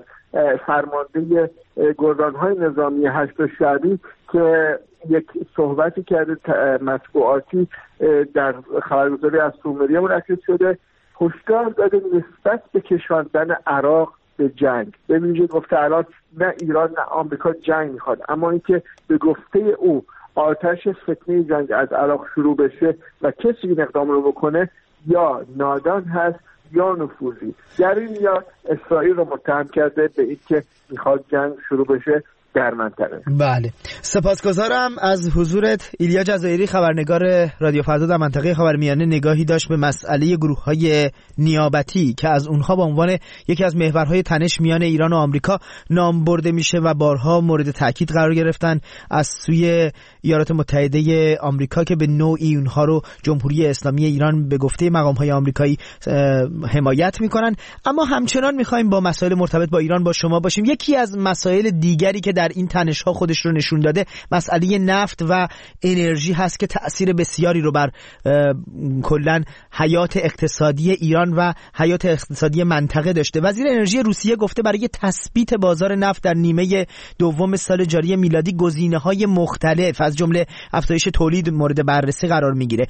فرمانده گردان‌های نظامی هشت شعبی که یک صحبتی کرده مطبوعاتی در خبرگزاری از سومریه منعکس شده، هشدار داده نسبت به کشاندن عراق به جنگ. به ویژه گفته الان نه ایران نه آمریکا جنگ میخواد، اما اینکه به گفته او آتش فتنه جنگ از عراق شروع بشه و کسی این اقدام رو بکنه یا نادان هست یا نفوذی. در این یا اسرائیل رو متهم کرده به اینکه میخواد جنگ شروع بشه در منطقه. بله، سپاسگزارم از حضورت. ایلیا جزایری خبرنگار رادیو فردا در منطقه خاورمیانه نگاهی داشت به مسئله گروه‌های نیابتی که از اونها به عنوان یکی از محورهای تنش میان ایران و آمریکا نام برده میشه و بارها مورد تاکید قرار گرفتن از سوی ایالات متحده آمریکا که به نوعی اونها رو جمهوری اسلامی ایران به گفته مقام‌های آمریکایی حمایت میکنن. اما همچنان میخوایم با مسائل مرتبط با ایران با شما باشیم. یکی از مسائل دیگری که در این تنش‌ها خودش رو نشون داده مسئله نفت و انرژی هست که تأثیر بسیاری رو بر کلاً حیات اقتصادی ایران و حیات اقتصادی منطقه داشته. وزیر انرژی روسیه گفته برای تثبیت بازار نفت در نیمه دوم سال جاری میلادی گزینه‌های مختلف از جمله افزایش تولید مورد بررسی قرار میگیره.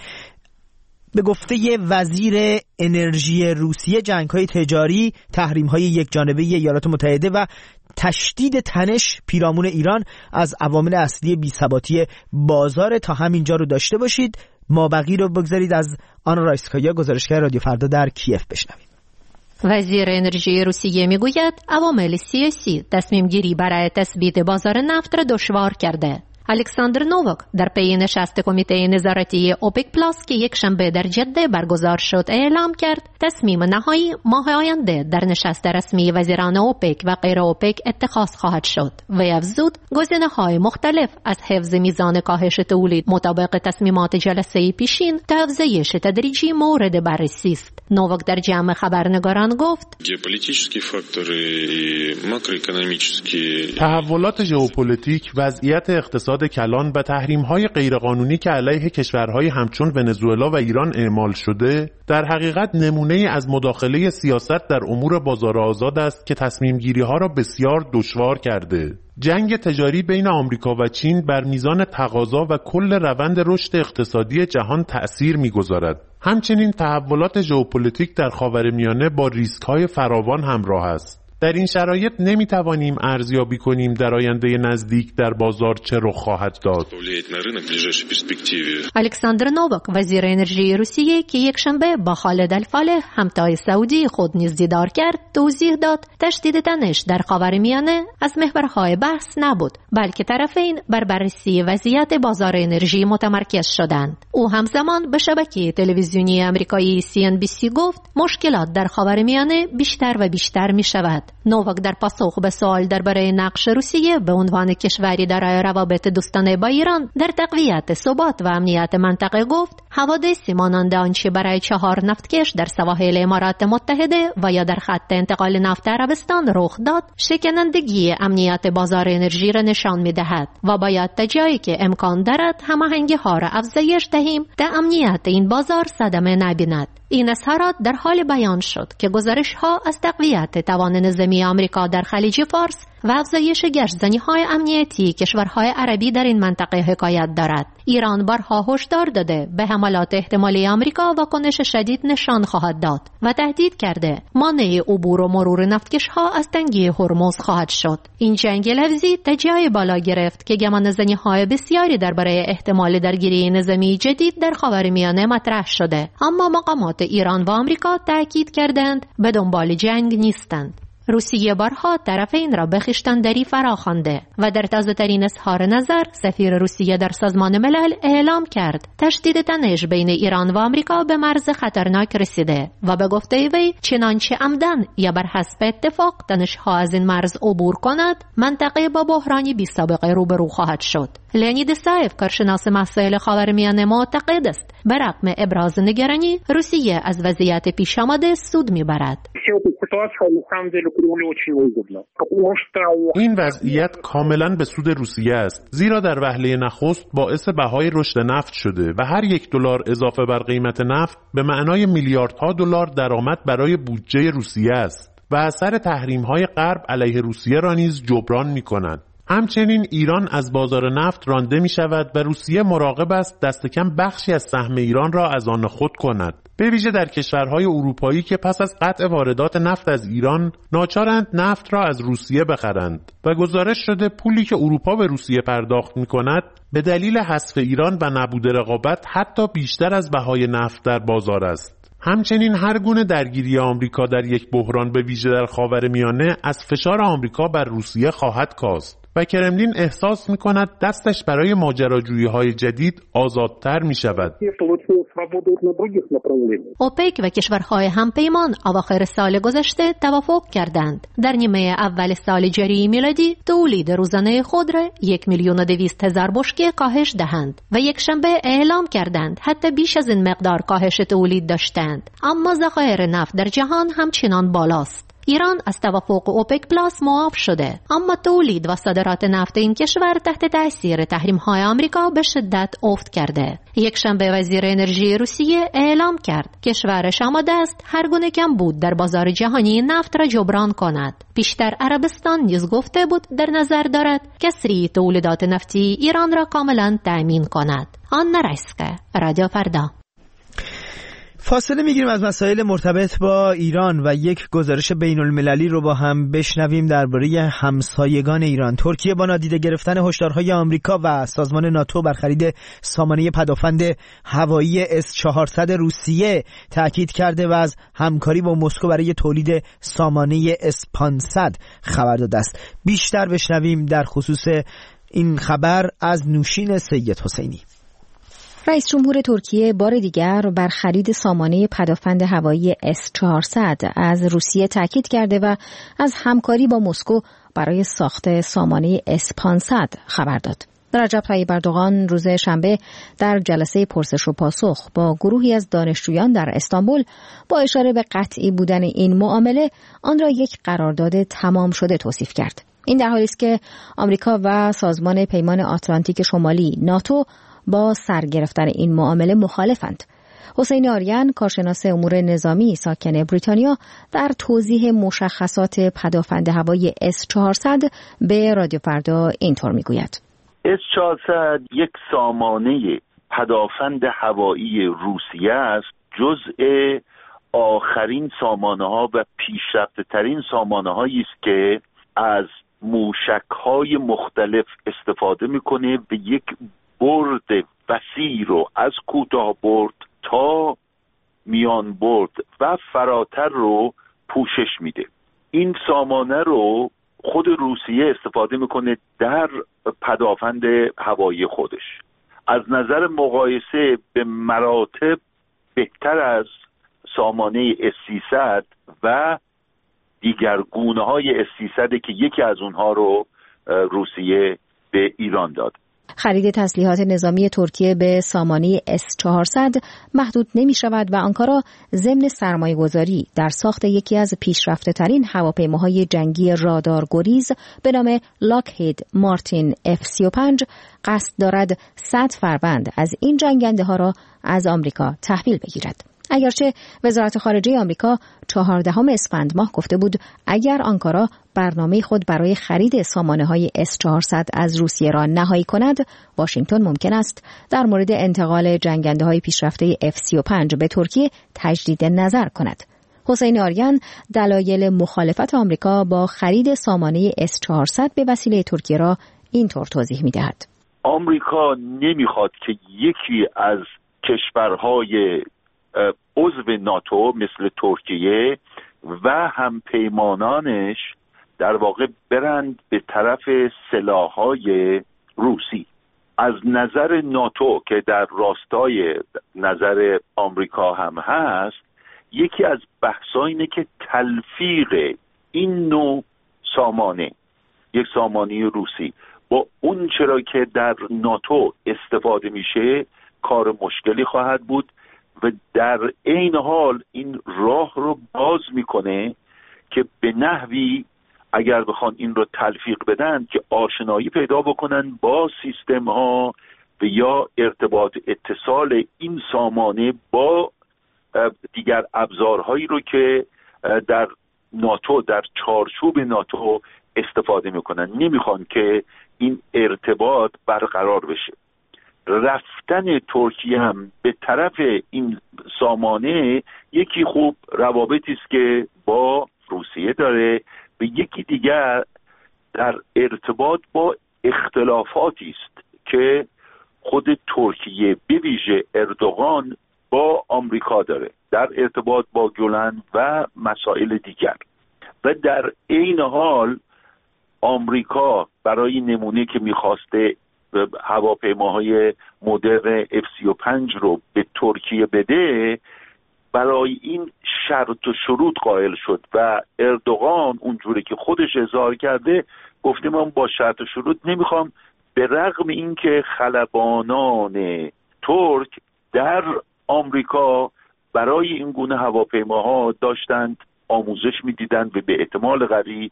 به گفته وزیر انرژی روسیه جنگ‌های تجاری، تحریم‌های یکجانبه ایالات متحده و تشدید تنش پیرامون ایران از عوامل اصلی بی‌ثباتی بازار. تا همینجا رو داشته باشید. مابقی رو بگذارید از آنا رایسکایا گزارشگر رادیو فردا در کیف بشنویم. وزیر انرژی روسیه میگوید عوامل سیاسی تصمیم گیری برای تثبیت بازار نفت را دشوار کرده. الکساندر نوواک در پی نشست کمیته نظارتی اوپک پلاس که یک شنبه در جده برگزار شد اعلام کرد تصمیم نهایی ماه آینده در نشست رسمی وزیران اوپک و غیر اوپک اتخاذ خواهد شد و افزود گزینه‌های مختلف از حفظ میزان کاهش تولید مطابق تصمیمات جلسه پیشین تا افزایش تدریجی مورد بررسی است. نوواک در جمع خبرنگاران گفت تحولات ژئوپلیتیک، وضعیت اقتصاد کلان و تحریم‌های غیرقانونی که علیه کشورهای همچون ونزوئلا و ایران اعمال شده در حقیقت نمونه از مداخله سیاست در امور بازار آزاد است که تصمیم‌گیری‌ها را بسیار دشوار کرده. جنگ تجاری بین آمریکا و چین بر میزان تقاضا و کل روند رشد اقتصادی جهان تأثیر می‌گذارد. همچنین تحولات ژئوپلیتیک در خاورمیانه با ریسک‌های فراوان همراه است. در این شرایط نمی‌توانیم ارزیابی کنیم در آینده نزدیک در بازار چه رخ خواهد داد. الکساندر نوواک وزیر انرژی روسیه که یک شنبه با خالد الفالح همتای سعودی خود نیز دیدار کرد توضیح داد تشدید تنش در خاورمیانه از محورهای بحث نبود، بلکه طرفین بر بررسی وضعیت بازار انرژی متمرکز شدند. او همزمان به شبکه تلویزیونی آمریکایی CNBC گفت مشکلات در خاورمیانه بیشتر و بیشتر می شود کرد. نوواک در پاسخ به سوال درباره نقش روسیه به عنوان کشوری دارای روابط دوستانه با ایران در تقویت ثبات و امنیت منطقه گفت حوادثی مانند آنچه برای 4 نفتکش در سواحل امارات متحده و یا در خط انتقال نفت عربستان رخ داد شکنندگی امنیت بازار انرژی را نشان می‌دهد و باید تا جایی که امکان دارد هماهنگی‌ها را افزایش دهیم تا امنیت این بازار صدمه نبیند. این اظهارات در حال بیان شد که گزارش‌ها از تقویت توان نظامی آمریکا در خلیج فارس و افزایش گشت‌زنی‌های امنیتی کشورهای عربی در این منطقه حکایت دارد. ایران بارها هشدار داده به حملات احتمالی آمریکا واکنش شدید نشان خواهد داد و تهدید کرده مانع عبور و مرور نفتکش‌ها از تنگه هرمز خواهد شد. این جنگ لفظی تا جای بالا گرفت که گمانه‌زنی‌های بسیاری درباره احتمال درگیری نظامی جدید در خاورمیانه مطرح شده، اما مقامات ایران و آمریکا تاکید کردند به دنبال جنگ نیستند. روسیه بارها طرفین را به خویشتن‌داری فراخوانده و در تازه‌ترین اظهار نظر سفیر روسیه در سازمان ملل اعلام کرد تشدید تنش بین ایران و آمریکا به مرز خطرناک رسیده و به گفته وی چنانچه عمدن یا بر حسب اتفاق تنش‌ها از این مرز عبور کند منطقه با بحرانی بی‌سابقه روبرو خواهد شد. لئونید سایف کارشناس مسائل خاورمیانه معتقد است برغم ابراز نگرانی روسیه از وضعیت پیش آمده سود میبرد. این وضعیت کاملا به سود روسیه است، زیرا در وهله نخست باعث بهای رشد نفت شده و هر $1 اضافه بر قیمت نفت به معنای میلیاردها دلار درآمد برای بودجه روسیه است و اثر تحریم‌های غرب علیه روسیه را نیز جبران می‌کند. همچنین ایران از بازار نفت رانده می شود و روسیه مراقب است دست کم بخشی از سهم ایران را از آن خود کند، به ویژه در کشورهای اروپایی که پس از قطع واردات نفت از ایران ناچارند نفت را از روسیه بخرند و گزارش شده پولی که اروپا به روسیه پرداخت می کند به دلیل حذف ایران و نبود رقابت حتی بیشتر از بهای نفت در بازار است. همچنین هر گونه درگیری آمریکا در یک بحران به ویژه در خاورمیانه از فشار آمریکا بر روسیه خواهد کاست و کرملین احساس می‌کند دستش برای ماجراجویی‌های جدید آزادتر می‌شود. اوپک و کشورهای همپیمان اواخر سال گذشته توافق کردند در نیمه اول سال جاری میلادی تولید روزانه خود را 1,200,000 بشکه کاهش دهند و یک شنبه اعلام کردند حتی بیش از این مقدار کاهش تولید داشتند، اما ذخایر نفت در جهان همچنان بالاست. ایران از توافق اوپک پلاس معاف شده، اما تولید و صادرات نفت این کشور تحت تاثیر تحریم‌های آمریکا به شدت افت کرده. یک شنبه وزیر انرژی روسیه اعلام کرد کشورش آماده است هر گونه کمبود در بازار جهانی نفت را جبران کند. پیشتر عربستان نیز گفته بود در نظر دارد کسری تولیدات نفتی ایران را کاملا تأمین کند. آنا رایسکا، رادیو فردا. فاصله میگیریم از مسائل مرتبط با ایران و یک گزارش بین المللی رو با هم بشنویم درباره همسایگان ایران. ترکیه با نادیده گرفتن هشدارهای آمریکا و سازمان ناتو بر خرید سامانه پدافند هوایی S-400 روسیه تاکید کرده و از همکاری با مسکو برای تولید سامانه S-500 خبر داده است. بیشتر بشنویم در خصوص این خبر از نوشین سید حسینی. رئیس جمهور ترکیه بار دیگر بر خرید سامانه پدافند هوایی S-400 از روسیه تاکید کرده و از همکاری با مسکو برای ساخت سامانه S-500 خبر داد. رجب طیب اردوغان روز شنبه در جلسه پرسش و پاسخ با گروهی از دانشجویان در استانبول با اشاره به قطعی بودن این معامله آن را یک قرارداد تمام شده توصیف کرد. این در حالی است که آمریکا و سازمان پیمان آتلانتیک شمالی ناتو با سر گرفتن این معامله مخالفند. حسین آریان کارشناس امور نظامی ساکن بریتانیا در توضیح مشخصات پدافند هوایی S-400 به رادیو فردا اینطور میگوید: S-400 یک سامانه پدافند هوایی روسیه است، جزء آخرین سامانه ها و پیشرفته ترین سامانه هایی است که از موشک‌های مختلف استفاده میکنه و یک برد وسیع رو از کوتاه برد تا میان برد و فراتر رو پوشش میده. این سامانه رو خود روسیه استفاده میکنه در پدافند هوایی خودش. از نظر مقایسه به مراتب بهتر از سامانه S-300 و دیگر گونه‌های S-300 که یکی از اونها رو روسیه به ایران داد. خرید تسلیحات نظامی ترکیه به سامانه S-400 محدود نمی شود و آنکارا ضمن سرمایه‌گذاری در ساخت یکی از پیشرفته‌ترین هواپیماهای جنگی رادار گریز به نام لاکهید مارتین F-35 قصد دارد 100 فروند از این جنگنده ها را از آمریکا تحویل بگیرد. اگرچه وزارت خارجه آمریکا 14 اسفند ماه گفته بود اگر آنکارا برنامه خود برای خرید سامانه‌های S-400 از روسیه را نهایی کند، واشنگتن ممکن است در مورد انتقال جنگنده‌های پیشرفته F-35 به ترکیه تجدید نظر کند. حسین آریان دلایل مخالفت آمریکا با خرید سامانه S-400 به وسیله ترکیه را اینطور توضیح می‌دهد. آمریکا نمی‌خواد که یکی از کشورهای عضو ناتو مثل ترکیه و همپیمانانش در واقع برند به طرف سلاح‌های روسی. از نظر ناتو که در راستای نظر آمریکا هم هست، یکی از بحث‌ها اینه که تلفیق این نوع سامانه، یک سامانه روسی، با اون چرا که در ناتو استفاده میشه کار مشکلی خواهد بود و در عین حال این راه رو باز میکنه که به نحوی اگر بخوان این رو تلفیق بدن که آشنایی پیدا بکنن با سیستم ها و یا ارتباط اتصال این سامانه با دیگر ابزارهایی رو که در ناتو، در چارچوب ناتو استفاده میکنن. نمیخوان که این ارتباط برقرار بشه. رفتن ترکیه هم به طرف این سامانه یکی خوب روابطی است که با روسیه داره و یکی دیگر در ارتباط با اختلافاتی است که خود ترکیه به ویژه اردوغان با آمریکا داره در ارتباط با گلن و مسائل دیگر. و در عین حال آمریکا برای نمونه که میخواسته هواپیماهای مدرن F-35 رو به ترکیه بده، برای این شرط و شروط قائل شد و اردوغان اونجوری که خودش اظهار کرده گفته من با شرط و شروط نمیخوام، به رغم اینکه خلبانان ترک در آمریکا برای این گونه هواپیماها داشتند آموزش میدیدند و به احتمال قوی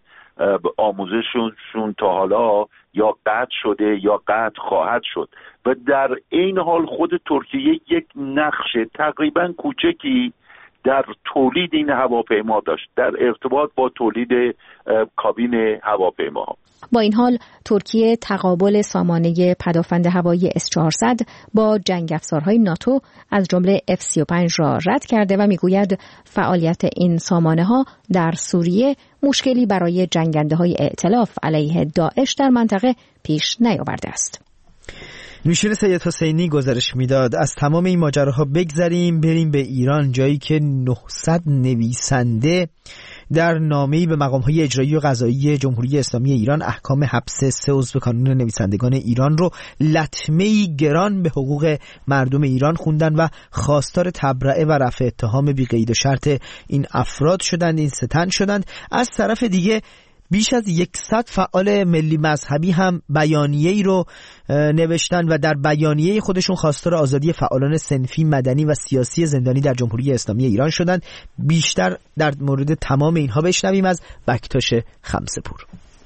آموزششون تا حالا یا قطع شده یا قطع خواهد شد و در این حال خود ترکیه یک نقش تقریبا کوچکی در تولید این هواپیما داشت، در ارتباط با تولید کابین هواپیما. با این حال ترکیه تقابل سامانه پدافند هوایی S-400 با جنگ افزارهای ناتو از جمله F-35 را رد کرده و میگوید فعالیت این سامانه ها در سوریه مشکلی برای جنگنده‌های ائتلاف علیه داعش در منطقه پیش نیاورده است. نوشین سید حسینی گزارش میداد. از تمام این ماجراها بگذریم بریم به ایران، جایی که 900 نویسنده در نامه‌ای به مقام‌های اجرایی و قضایی جمهوری اسلامی ایران احکام حبس 3 عضو کانون نویسندگان ایران رو لطمه‌ای گران به حقوق مردم ایران خوندن و خواستار تبرئه و رفع اتهام بی قید و شرط این افراد شدند، این ستن شدند. از طرف دیگه بیش از 100 فعال ملی مذهبی هم بیانیه‌ای رو نوشتن و در بیانیه خودشون خواستار آزادی فعالان صنفی، مدنی و سیاسی زندانی در جمهوری اسلامی ایران شدند. بیشتر در مورد تمام اینها بشنویم از بکتاش خمسه‌پور.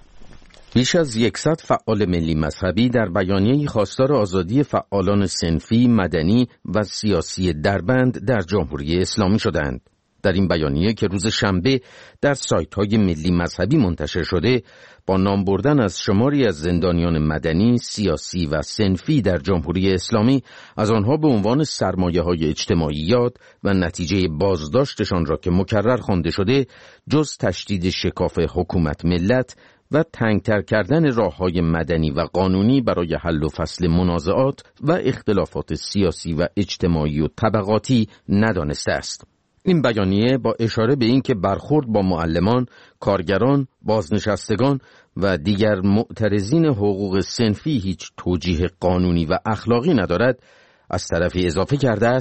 بیش از 100 فعال ملی مذهبی در بیانیه خواستار آزادی فعالان صنفی، مدنی و سیاسی دربند در جمهوری اسلامی شدند. در این بیانیه که روز شنبه در سایت‌های ملی مذهبی منتشر شده، با نام بردن از شماری از زندانیان مدنی، سیاسی و صنفی در جمهوری اسلامی، از آنها به عنوان سرمایه‌های اجتماعیات و نتیجه بازداشتشان را که مکرر خوانده شده، جز تشدید شکاف حکومت ملت و تنگتر کردن راه‌های مدنی و قانونی برای حل و فصل منازعات و اختلافات سیاسی و اجتماعی و طبقاتی ندانسته است. این بیانیه با اشاره به این که برخورد با معلمان، کارگران، بازنشستگان و دیگر معترضین حقوق صنفی هیچ توجیه قانونی و اخلاقی ندارد، از طرفی اضافه کرده است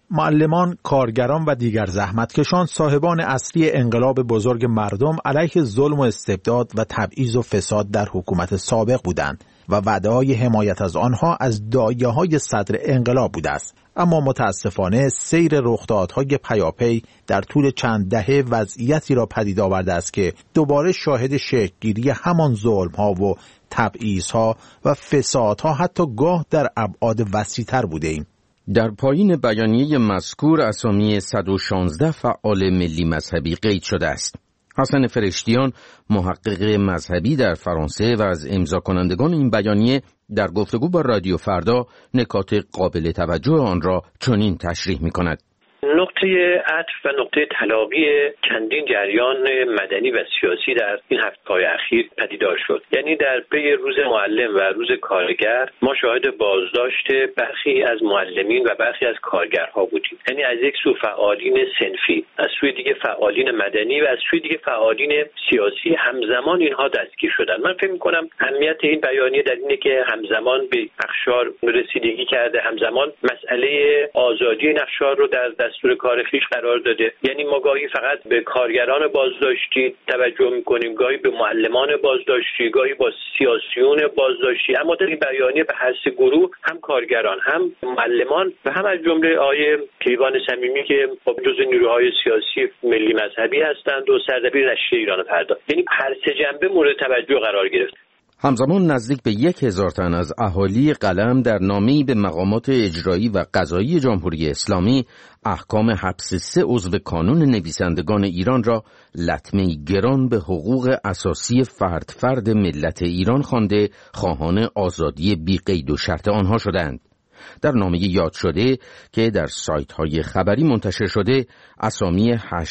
معلمان، کارگران و دیگر زحمتکشان صاحبان اصلی انقلاب بزرگ مردم علیه ظلم و استبداد و تبعیض و فساد در حکومت سابق بودند و وعده‌های حمایت از آنها از داعیه‌های صدر انقلاب بوده است. اما متاسفانه سیر رخدادهای پیاپی در طول چند دهه وضعیتی را پدید آورده است که دوباره شاهد شکل‌گیری همان ظلم‌ها و تبعیض‌ها و فسادها حتی گاه در ابعاد وسیع‌تر بوده‌ایم. در پایین بیانیه مذکور اسامی 116 فعال ملی مذهبی قید شده است. حسن فرشتیان، محقق مذهبی در فرانسه و از امضا کنندگان این بیانیه، در گفتگو با رادیو فردا نکات قابل توجه آن را چنین تشریح می‌کند. نقطه عطف و نقطه تلاقی چندین جریان مدنی و سیاسی در این هفته‌های اخیر پدیدار شد. یعنی در پی روز معلم و روز کارگر ما شاهد بازداشت برخی از معلمین و برخی از کارگرها بودیم. یعنی از یک سو فعالین صنفی، از سوی دیگه فعالین مدنی و از سوی دیگه فعالین سیاسی همزمان اینها دستگیر شدن. من فکر می‌کنم اهمیت این بیانیه در اینه که همزمان به اخشار رسیدگی کرده، همزمان مسئله آزادی نقشار رو در دستور کار خویش قرار داده. یعنی ما گاهی فقط به کارگران بازداشتی توجه میکنیم، گاهی به معلمان بازداشتی، گاهی با سیاسیون بازداشتی، اما در این بیانیه به هر سه گروه، هم کارگران، هم معلمان و هم از جمله آقای کیوان صمیمی که جزو نیروهای سیاسی ملی مذهبی هستند و سردبیر نشریه ایران فردا، یعنی هر سه جنبه مورد توجه قرار گرفت. همزمان نزدیک به 1000 تن از اهالی قلم در نامه‌ای به مقامات اجرایی و قضایی جمهوری اسلامی احکام حبس 3 عضو کانون نویسندگان ایران را لطمه‌ای گران به حقوق اساسی فرد ملت ایران خوانده خواهان آزادی بی قید و شرط آنها شدند. در نامه یاد شده که در سایت‌های خبری منتشر شده، اسامی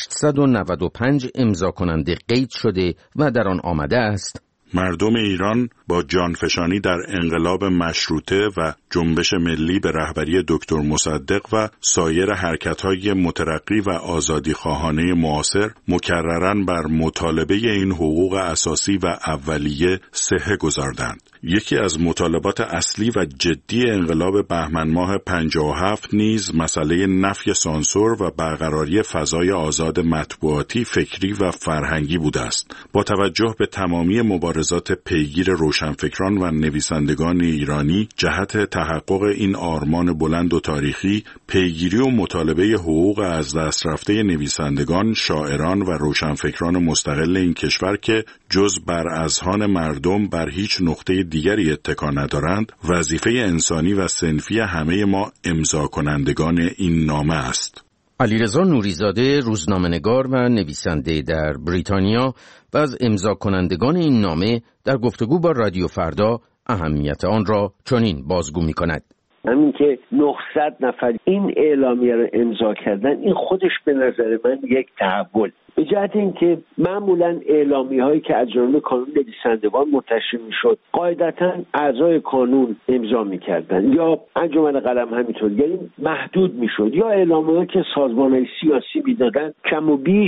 895 امضا کننده قید شده و در آن آمده است: مردم ایران با جانفشانی در انقلاب مشروطه و جنبش ملی به رهبری دکتر مصدق و سایر حرکت‌های مترقی و آزادیخواهانه معاصر مکرراً بر مطالبه این حقوق اساسی و اولیه صحه گذاردند. یکی از مطالبات اصلی و جدی انقلاب بهمن ماه 57 نیز مسئله نفی سانسور و برقراری فضای آزاد مطبوعاتی، فکری و فرهنگی بوده است. با توجه به تمامی مبارزات پیگیر روشنفکران و نویسندگان ایرانی جهت تحقق این آرمان بلند و تاریخی، پیگیری و مطالبه حقوق از دست رفته نویسندگان، شاعران و روشنفکران مستقل این کشور که جز بر اذهان مردم بر هیچ نقطه دیگری اتکا ندارند، وظیفه انسانی و صنفی همه ما امضا کنندگان این نامه است. علیرضا نوریزاده، روزنامه‌نگار و نویسنده در بریتانیا و از امضا کنندگان این نامه، در گفتگو با رادیو فردا اهمیت آن را چنین بازگو می‌کند. همین که 900 نفر این اعلامیه را امضا کردن، این خودش به نظر من یک تحول. به جهت اینکه معمولا اعلامیه‌هایی که از جانب کانون نویسندگان منتشر می‌شد قاعدتاً اعضای کانون امضا می‌کردن یا انجمن قلم همینطور، یعنی محدود می‌شد، یا اعلامیه‌ای که سازمان‌های سیاسی می‌دادن کم و بیش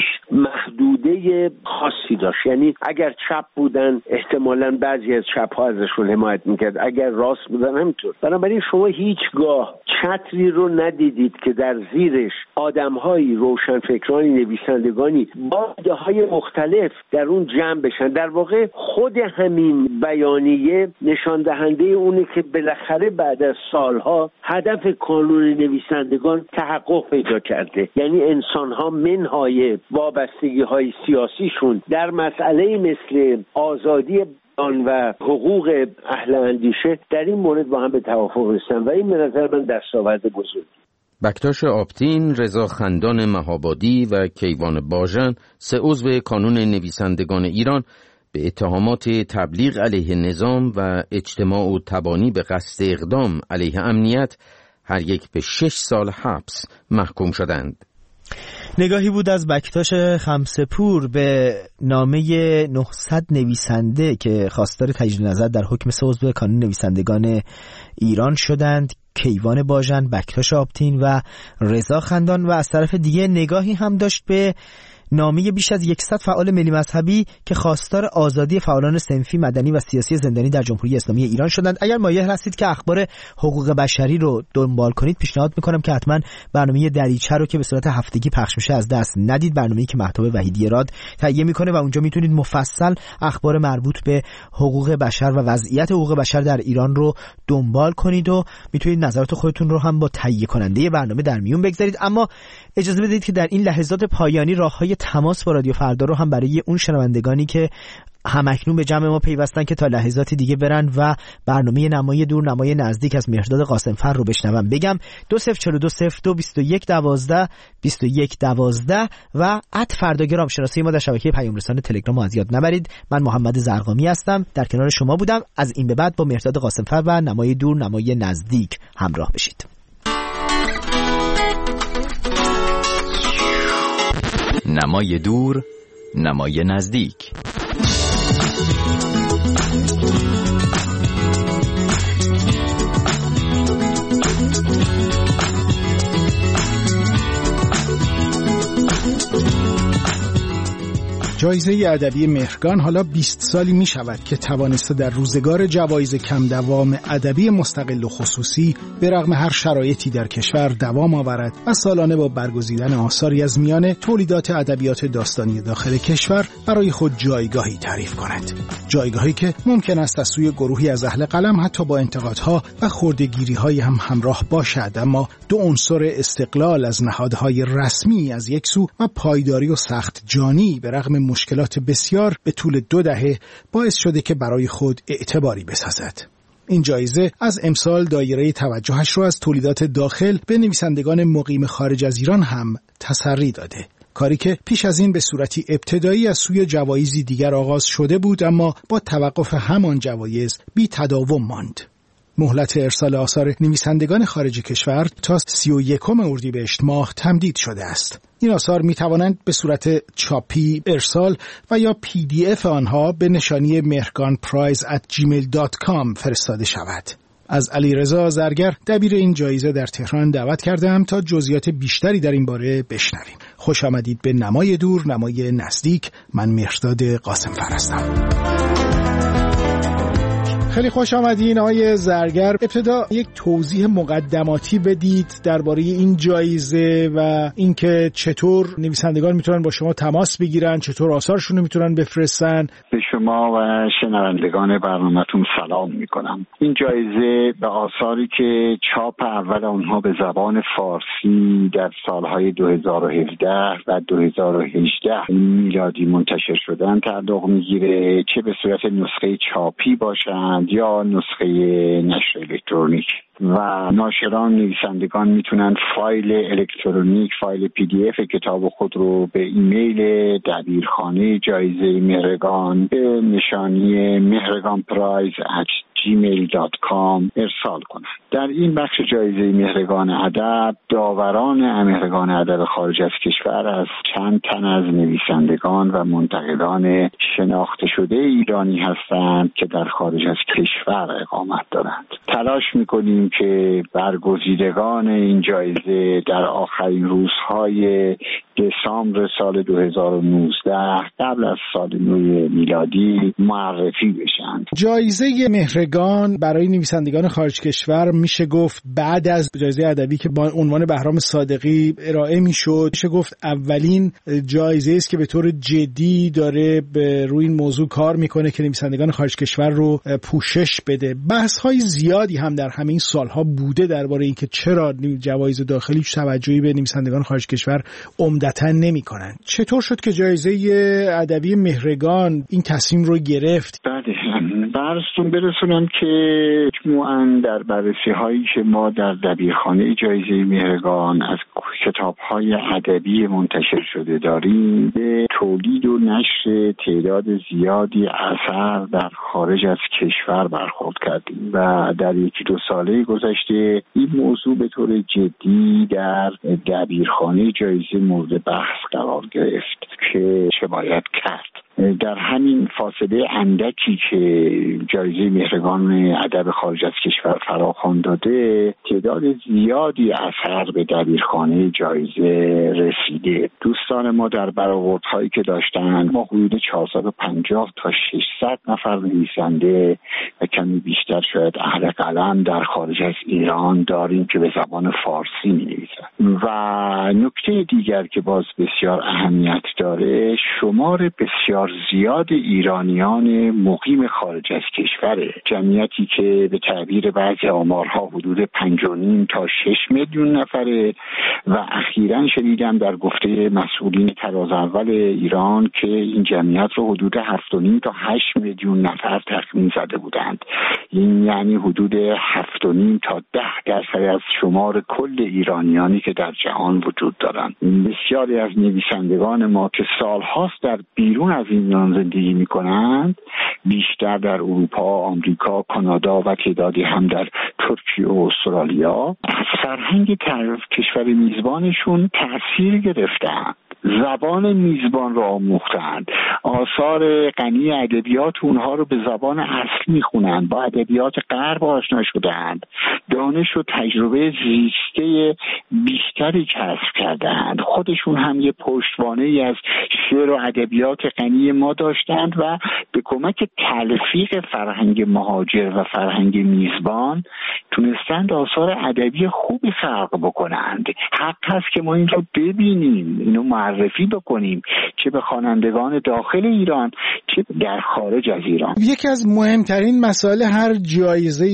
محدوده خاصی داشت. یعنی اگر چپ بودن احتمالاً بعضی از چپ‌ها ازشون حمایت می‌کرد، اگر راست بودن همینطور. بنابراین شما هیچگاه چتری رو ندیدید که در زیرش آدم‌هایی، روشنفکرانی، نویسندگانی با ایده‌های مختلف در اون جمع بشن. در واقع خود همین بیانیه نشان دهنده اونه که بالاخره بعد از سالها هدف کانون نویسندگان تحقق پیدا کرده. یعنی انسان‌ها منهای وابستگی‌های سیاسیشون در مسئله مثل آزادی آن و حقوق اهل اندیشه در این مورد با هم به توافق رسیدن و این به نظر من دستاورد بزرگی. بکتاش آپتین، رضا خندان مهابادی و کیوان باژن، 3 عضو کانون نویسندگان ایران، به اتهامات تبلیغ علیه نظام و اجتماع و تبانی به قصد اقدام علیه امنیت هر یک به 6 سال حبس محکوم شدند. نگاهی بود از بکتاش خمسه‌پور به نامه 900 نویسنده که خواستار تجدید نظر در حکم 3 عضو کانون نویسندگان ایران شدند: کیوان باژن، بکتاش آپتین و رضا خندان. و از طرف دیگه نگاهی هم داشت به نامه بیش از 100 فعال ملی مذهبی که خواستار آزادی فعالان صنفی، مدنی و سیاسی زندانی در جمهوری اسلامی ایران شدند. اگر مایل هستید که اخبار حقوق بشری رو دنبال کنید، پیشنهاد میکنم که حتما برنامه دریچه رو که به صورت هفتگی پخش میشه از دست ندید. برنامه‌ای که مهتاب وحیدی راد تهیه میکنه و اونجا میتونید مفصل اخبار مربوط به حقوق بشر و وضعیت حقوق بشر در ایران رو دنبال کنید و میتونید نظرات خودتون رو هم با تهیه کننده برنامه در میون بگذارید. اما اجازه بدید که در این لحظات پایانی راههای تماس با رادیو فردا رو هم برای اون شنوندگانی که همکنون به جمع ما پیوستن که تا لحظات دیگه برن و برنامه نمای دور نمای نزدیک از مهرداد قاسمفر رو بشنون بگم 2042022112 و @فرداگرام شناسه ما در شبکه پیام رسان تلگرام از یاد نبرید. من محمد زرقامی هستم، در کنار شما بودم. از این به بعد با مهرداد قاسمفر و نمای دور نمای نزدیک همراه بشید. نمای دور نمای نزدیک. جایزه ادبی مهرگان حالا 20 سالی می شود که توانسته در روزگار جوایز کم دوام ادبی مستقل و خصوصی به رغم هر شرایطی در کشور دوام آورد و سالانه با برگزیدن آثاری از میان تولیدات ادبیات داستانی داخل کشور برای خود جایگاهی تعریف کند. جایگاهی که ممکن است از سوی گروهی از اهل قلم حتی با انتقادها و خردگیری‌های هم همراه باشد، اما دو عنصر استقلال از نهادهای رسمی از یک سو و پایداری و سخت جانی به رغم مشکلات بسیار به طول 2 دهه باعث شده که برای خود اعتباری بسازد. این جایزه از امسال دایره توجهش رو از تولیدات داخل به نویسندگان مقیم خارج از ایران هم تسری داده. کاری که پیش از این به صورتی ابتدایی از سوی جوایزی دیگر آغاز شده بود، اما با توقف همان جوایز بی تداوم ماند. مهلت ارسال آثار نویسندگان خارج کشور تا 31 اردیبهشت ماه تمدید شده است. این آثار می توانند به صورت چاپی ارسال و یا PDF آنها به نشانی mehrganprize@gmail.com فرستاده شود. از علیرضا زرگر دبیر این جایزه در تهران دعوت کردم تا جزئیات بیشتری در این باره بشنویم. خوش آمدید به نمای دور نمای نزدیک. من مهرداد قاسمفر هستم. خیلی خوش آمدین آقای زرگر. ابتدا یک توضیح مقدماتی بدید درباره این جایزه و اینکه چطور نویسندگان میتونن با شما تماس بگیرن، چطور آثارشون رو میتونن بفرستن. به شما و شنوندگان برنامه‌تون سلام میکنم. این جایزه به آثاری که چاپ اول اونها به زبان فارسی در سالهای 2017 و 2018 میلادی منتشر شدن تعلق میگیره، چه به صورت نسخه چاپی باشند یا نسخه نشر الکترونیک. و ناشران نویسندگان میتونن فایل الکترونیک، فایل PDF کتاب خود رو به ایمیل دبیرخانه جایزه مهرگان به نشانی mehrganprize@gmail.com ارسال کنند. در این بخش جایزه مهرگان ادب، داوران مهرگان ادب خارج از کشور از چند تن از نویسندگان و منتقدان شناخته شده ایرانی هستند که در خارج از کشور اقامت دارند. تلاش میکنیم که برگزیدگان این جایزه در آخرین روزهای دسامبر سال 2019 قبل از سال نو میلادی معرفی بشند. جایزه مهرگان برای نویسندگان خارج کشور میشه گفت بعد از جایزه ادبی که با عنوان بهرام صادقی ارائه میشد، میشه گفت اولین جایزه است که به طور جدی داره به روی این موضوع کار میکنه که نویسندگان خارج کشور رو پوشش بده. بحث‌های زیادی هم در همین سالها بوده درباره اینکه چرا جوایز داخلی توجهی به نویسندگان خارج کشور عمدتاً نمی‌کنن. چطور شد که جایزه ادبی مهرگان این تصمیم رو گرفت؟ براتون برسونم که مجموعاً در بررسی‌هایی که ما در دبیرخانه جایزه مهرگان از کتاب‌های ادبی منتشر شده داریم، به تولید و نشر تعداد زیادی اثر در خارج از کشور برخورد کردیم و در 1-2 ساله گذشته این موضوع به طور جدی در دبیرخانه جایزه مورد بحث قرار گرفت که چه باید کرد. در همین فاصله اندکی که جایزه مهرگان ادب خارج از کشور فراخوان داده، تعداد زیادی اثر به دبیرخانه جایزه رسیده. دوستان ما در برآوردهایی که داشتن، ما حدود 450 تا 600 نفر نویسنده و کمی بیشتر شاید اهل قلم در خارج از ایران داریم که به زبان فارسی می‌نویسند. و نکته دیگر که باز بسیار اهمیت داره، شمار بسیار زیاد ایرانیان مقیم خارج از کشوره، جمعیتی که به تعبیر بعضی آمارها حدود 5.5 تا 6 میلیون نفره و اخیراً شنیدم در گفته مسئولین تراز اول ایران که این جمعیت رو حدود 7.5 تا 8 میلیون نفر تخمین زده بودند. این یعنی حدود 7.5 تا 10% از شمار کل ایرانیانی که در جهان وجود دارند. بسیاری از نویسندگان ما که سالهاست در بیرون از ایران زندگی می‌کنند، بیشتر در اروپا، آمریکا، کانادا و تعدادی هم در ترکیه و استرالیا، از فرهنگ کشور میزبانشون تأثیر گرفتند. زبان میزبان را آموختند، آثار غنی ادبیات اونها رو به زبان اصلی میخونند، با ادبیات غرب آشنا شدند، دانش و تجربه زیسته بیشتری کسب کردند، خودشون هم یه پشتوانه‌ای از شعر و ادبیات غنی ما داشتند و به کمک تلفیق فرهنگ مهاجر و فرهنگ میزبان تونستند آثار ادبی خوبی خلق بکنند. حق هست که ما این رو ببینیم، اینو معرفی بکنیم، چه به خوانندگان داخل ایران چه در خارج از ایران. یکی از مهمترین مسائل هر جایزه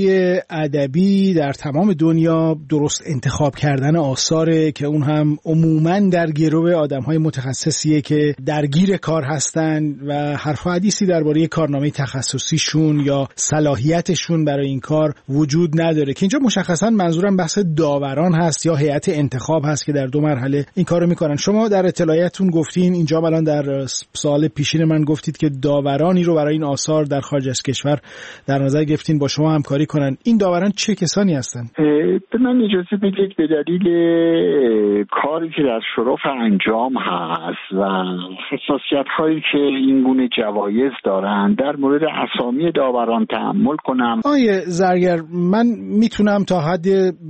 ادبی در تمام دنیا درست انتخاب کردن آثاره که اون هم عموماً در گرو آدم‌های متخصصیه که درگیر کار هستن و حرف و حدیثی درباره کارنامه تخصصیشون یا صلاحیتشون برای این کار وجود نداره، که اینجا مشخصاً منظورم بحث داوران هست یا هیئت انتخاب هست که در 2 مرحله این کارو میکنن. شما در اطلاعاتتون گفتین، اینجا الان در سوال پیشین من گفتید که داورانی رو برای این آثار در خارج از کشور در نظر گرفتین با شما همکاری کنن. این داوران چه کسانی هستن؟ به من اجازه بدید به دلیل کاری که در شرف انجام هست و حساسیت هایی که این گونه جوایز دارن در مورد اسامی داوران تأمل کنم. آیه زرگر، من میتونم تا حد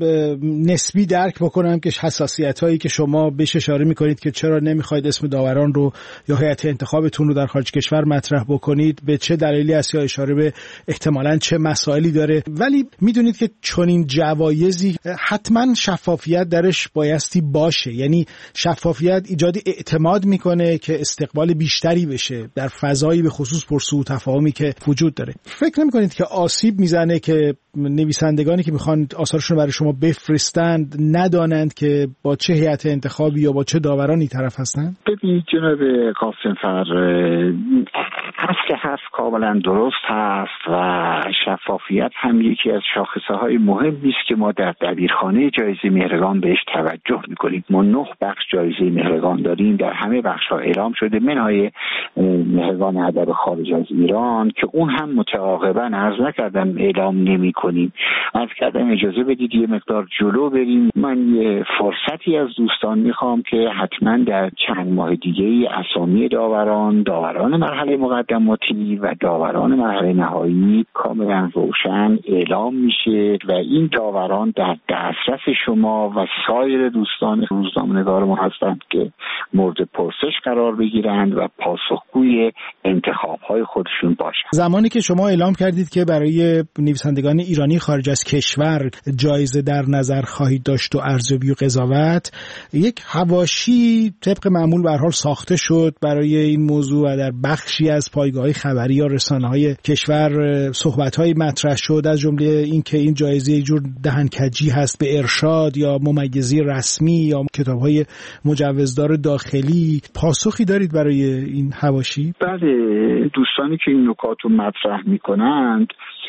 نسبی درک بکنم که حساسیت هایی که شما بهش اشاره میکنید که چرا نمیخواید اسم داوران رو یا هیئت انتخابتون رو در خارج کشور مطرح بکنید، به چه دلیلی است، یا اشاره به احتمالاً چه مسائلی داره. ولی میدونید که چنین جوایزی حتما شفافیت درش بایستی باشه، یعنی شفافیت ایجاد اعتماد میکنه که استقبال بیشتری بشه در فضایی به خصوص پرسو و تفاهمی که وجود داره. فکر نمیکنید که آسیب میزنه که نویسندگانی که میخوان آثارشون برای شما بفرستند ندانند که با چه هیئت انتخابی یا با چه داورانی طرف هستن؟ ببینید جناب قاسم فر، اصل حرف کاملا درست هست و شفافیت هم یکی از شاخصه های مهمی است که ما در دبیرخانه جایزه مهرگان بهش توجه میکنیم. ما 9 بخش جایزه مهرگان داریم، در همه بخش ها اعلام شده، منهای مهرگان ادب خارج از ایران که اون هم متعاقبا عرض نکردم اعلام نمی کنیم. عرض کردم اجازه بدید یه مقدار جلو بریم. من یه فرصتی از دوستان میخوام که حتما در چند ماه دیگه اسامی داوران مرحله مقدماتی و داوران مرحله نهایی کاملا روشن اعلام میشه و این داوران در دسترس شما و سایر دوستان روزنامه‌نگار ما هستند که مورد پرسش قرار بگیرند و پاسخگوی انتخاب‌های خودشون باشند. زمانی که شما اعلام کردید که برای نویسندگان ایرانی خارج از کشور جایزه در نظر خواهید داشت و ارزیابی و قضاوت، یک حواشی طبق معمول به هر حال ساخته شد برای این موضوع و در بخشی از پایگاه‌های خبری یا رسانه‌های کشور صحبت‌های مطرح شد، از جمله این که این جایزه یه جور دهنکجی هست به ارشاد یا ممیزی رسمی یا کتاب‌های مجوزدار داخلی. پاسخی دارید برای این حواشی؟ بله، دوستانی که این نکات رو مطرح می‌کنند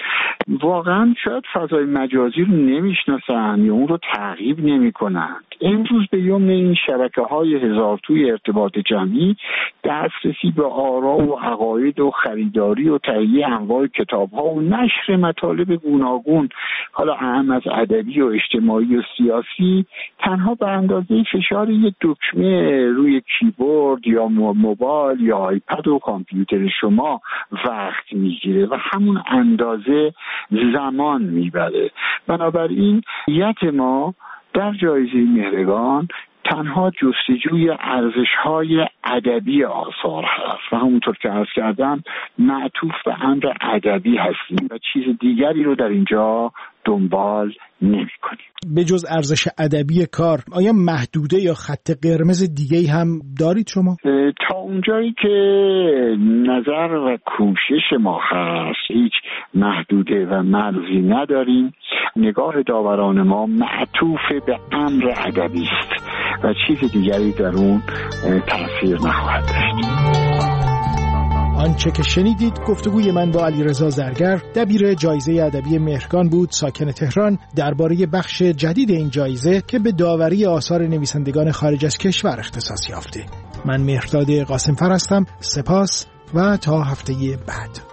واقعا شاید فضای مجازی رو نمیشناسن یا اون رو تعقیب نمیکنند. امروز به یمن این شبکه‌های هزارتوی ارتباط جمعی دسترسی به آرا و عقاید و خریداری و تهیه انواع کتاب‌ها و نشر مطالب گوناگون، حالا اهم از ادبی و اجتماعی و سیاسی، تنها به اندازه فشار یک دکمه روی کیبورد یا موبایل یا آیپد و کامپیوتر شما وقت میگیره و همون اندازه زمان میبره. بنابراین نیت ما در جایزه مهرگان تنها جستجوی ارزش‌های ادبی آثار هست و همونطور که عرض کردم معطوف به امر ادبی هستیم و چیز دیگری رو در اینجا دنبال نمی‌کنیم. به جز ارزش ادبی کار، آیا محدوده یا خط قرمز دیگه‌ای هم دارید شما؟ تا اونجایی که نظر و کوشش ما هست هیچ محدوده و مرزی نداریم. نگاه داوران ما معطوف به امر ادبی است و چیز دیگری در اون تأثیر نخواهد داشت. آنچه که شنیدید گفتگوی من با علیرضا زرگر، دبیر جایزه ادبی مهرگان بود، ساکن تهران، درباره بخش جدید این جایزه که به داوری آثار نویسندگان خارج از کشور اختصاص یافته. من مهرداد قاسمفر هستم. سپاس و تا هفته بعد.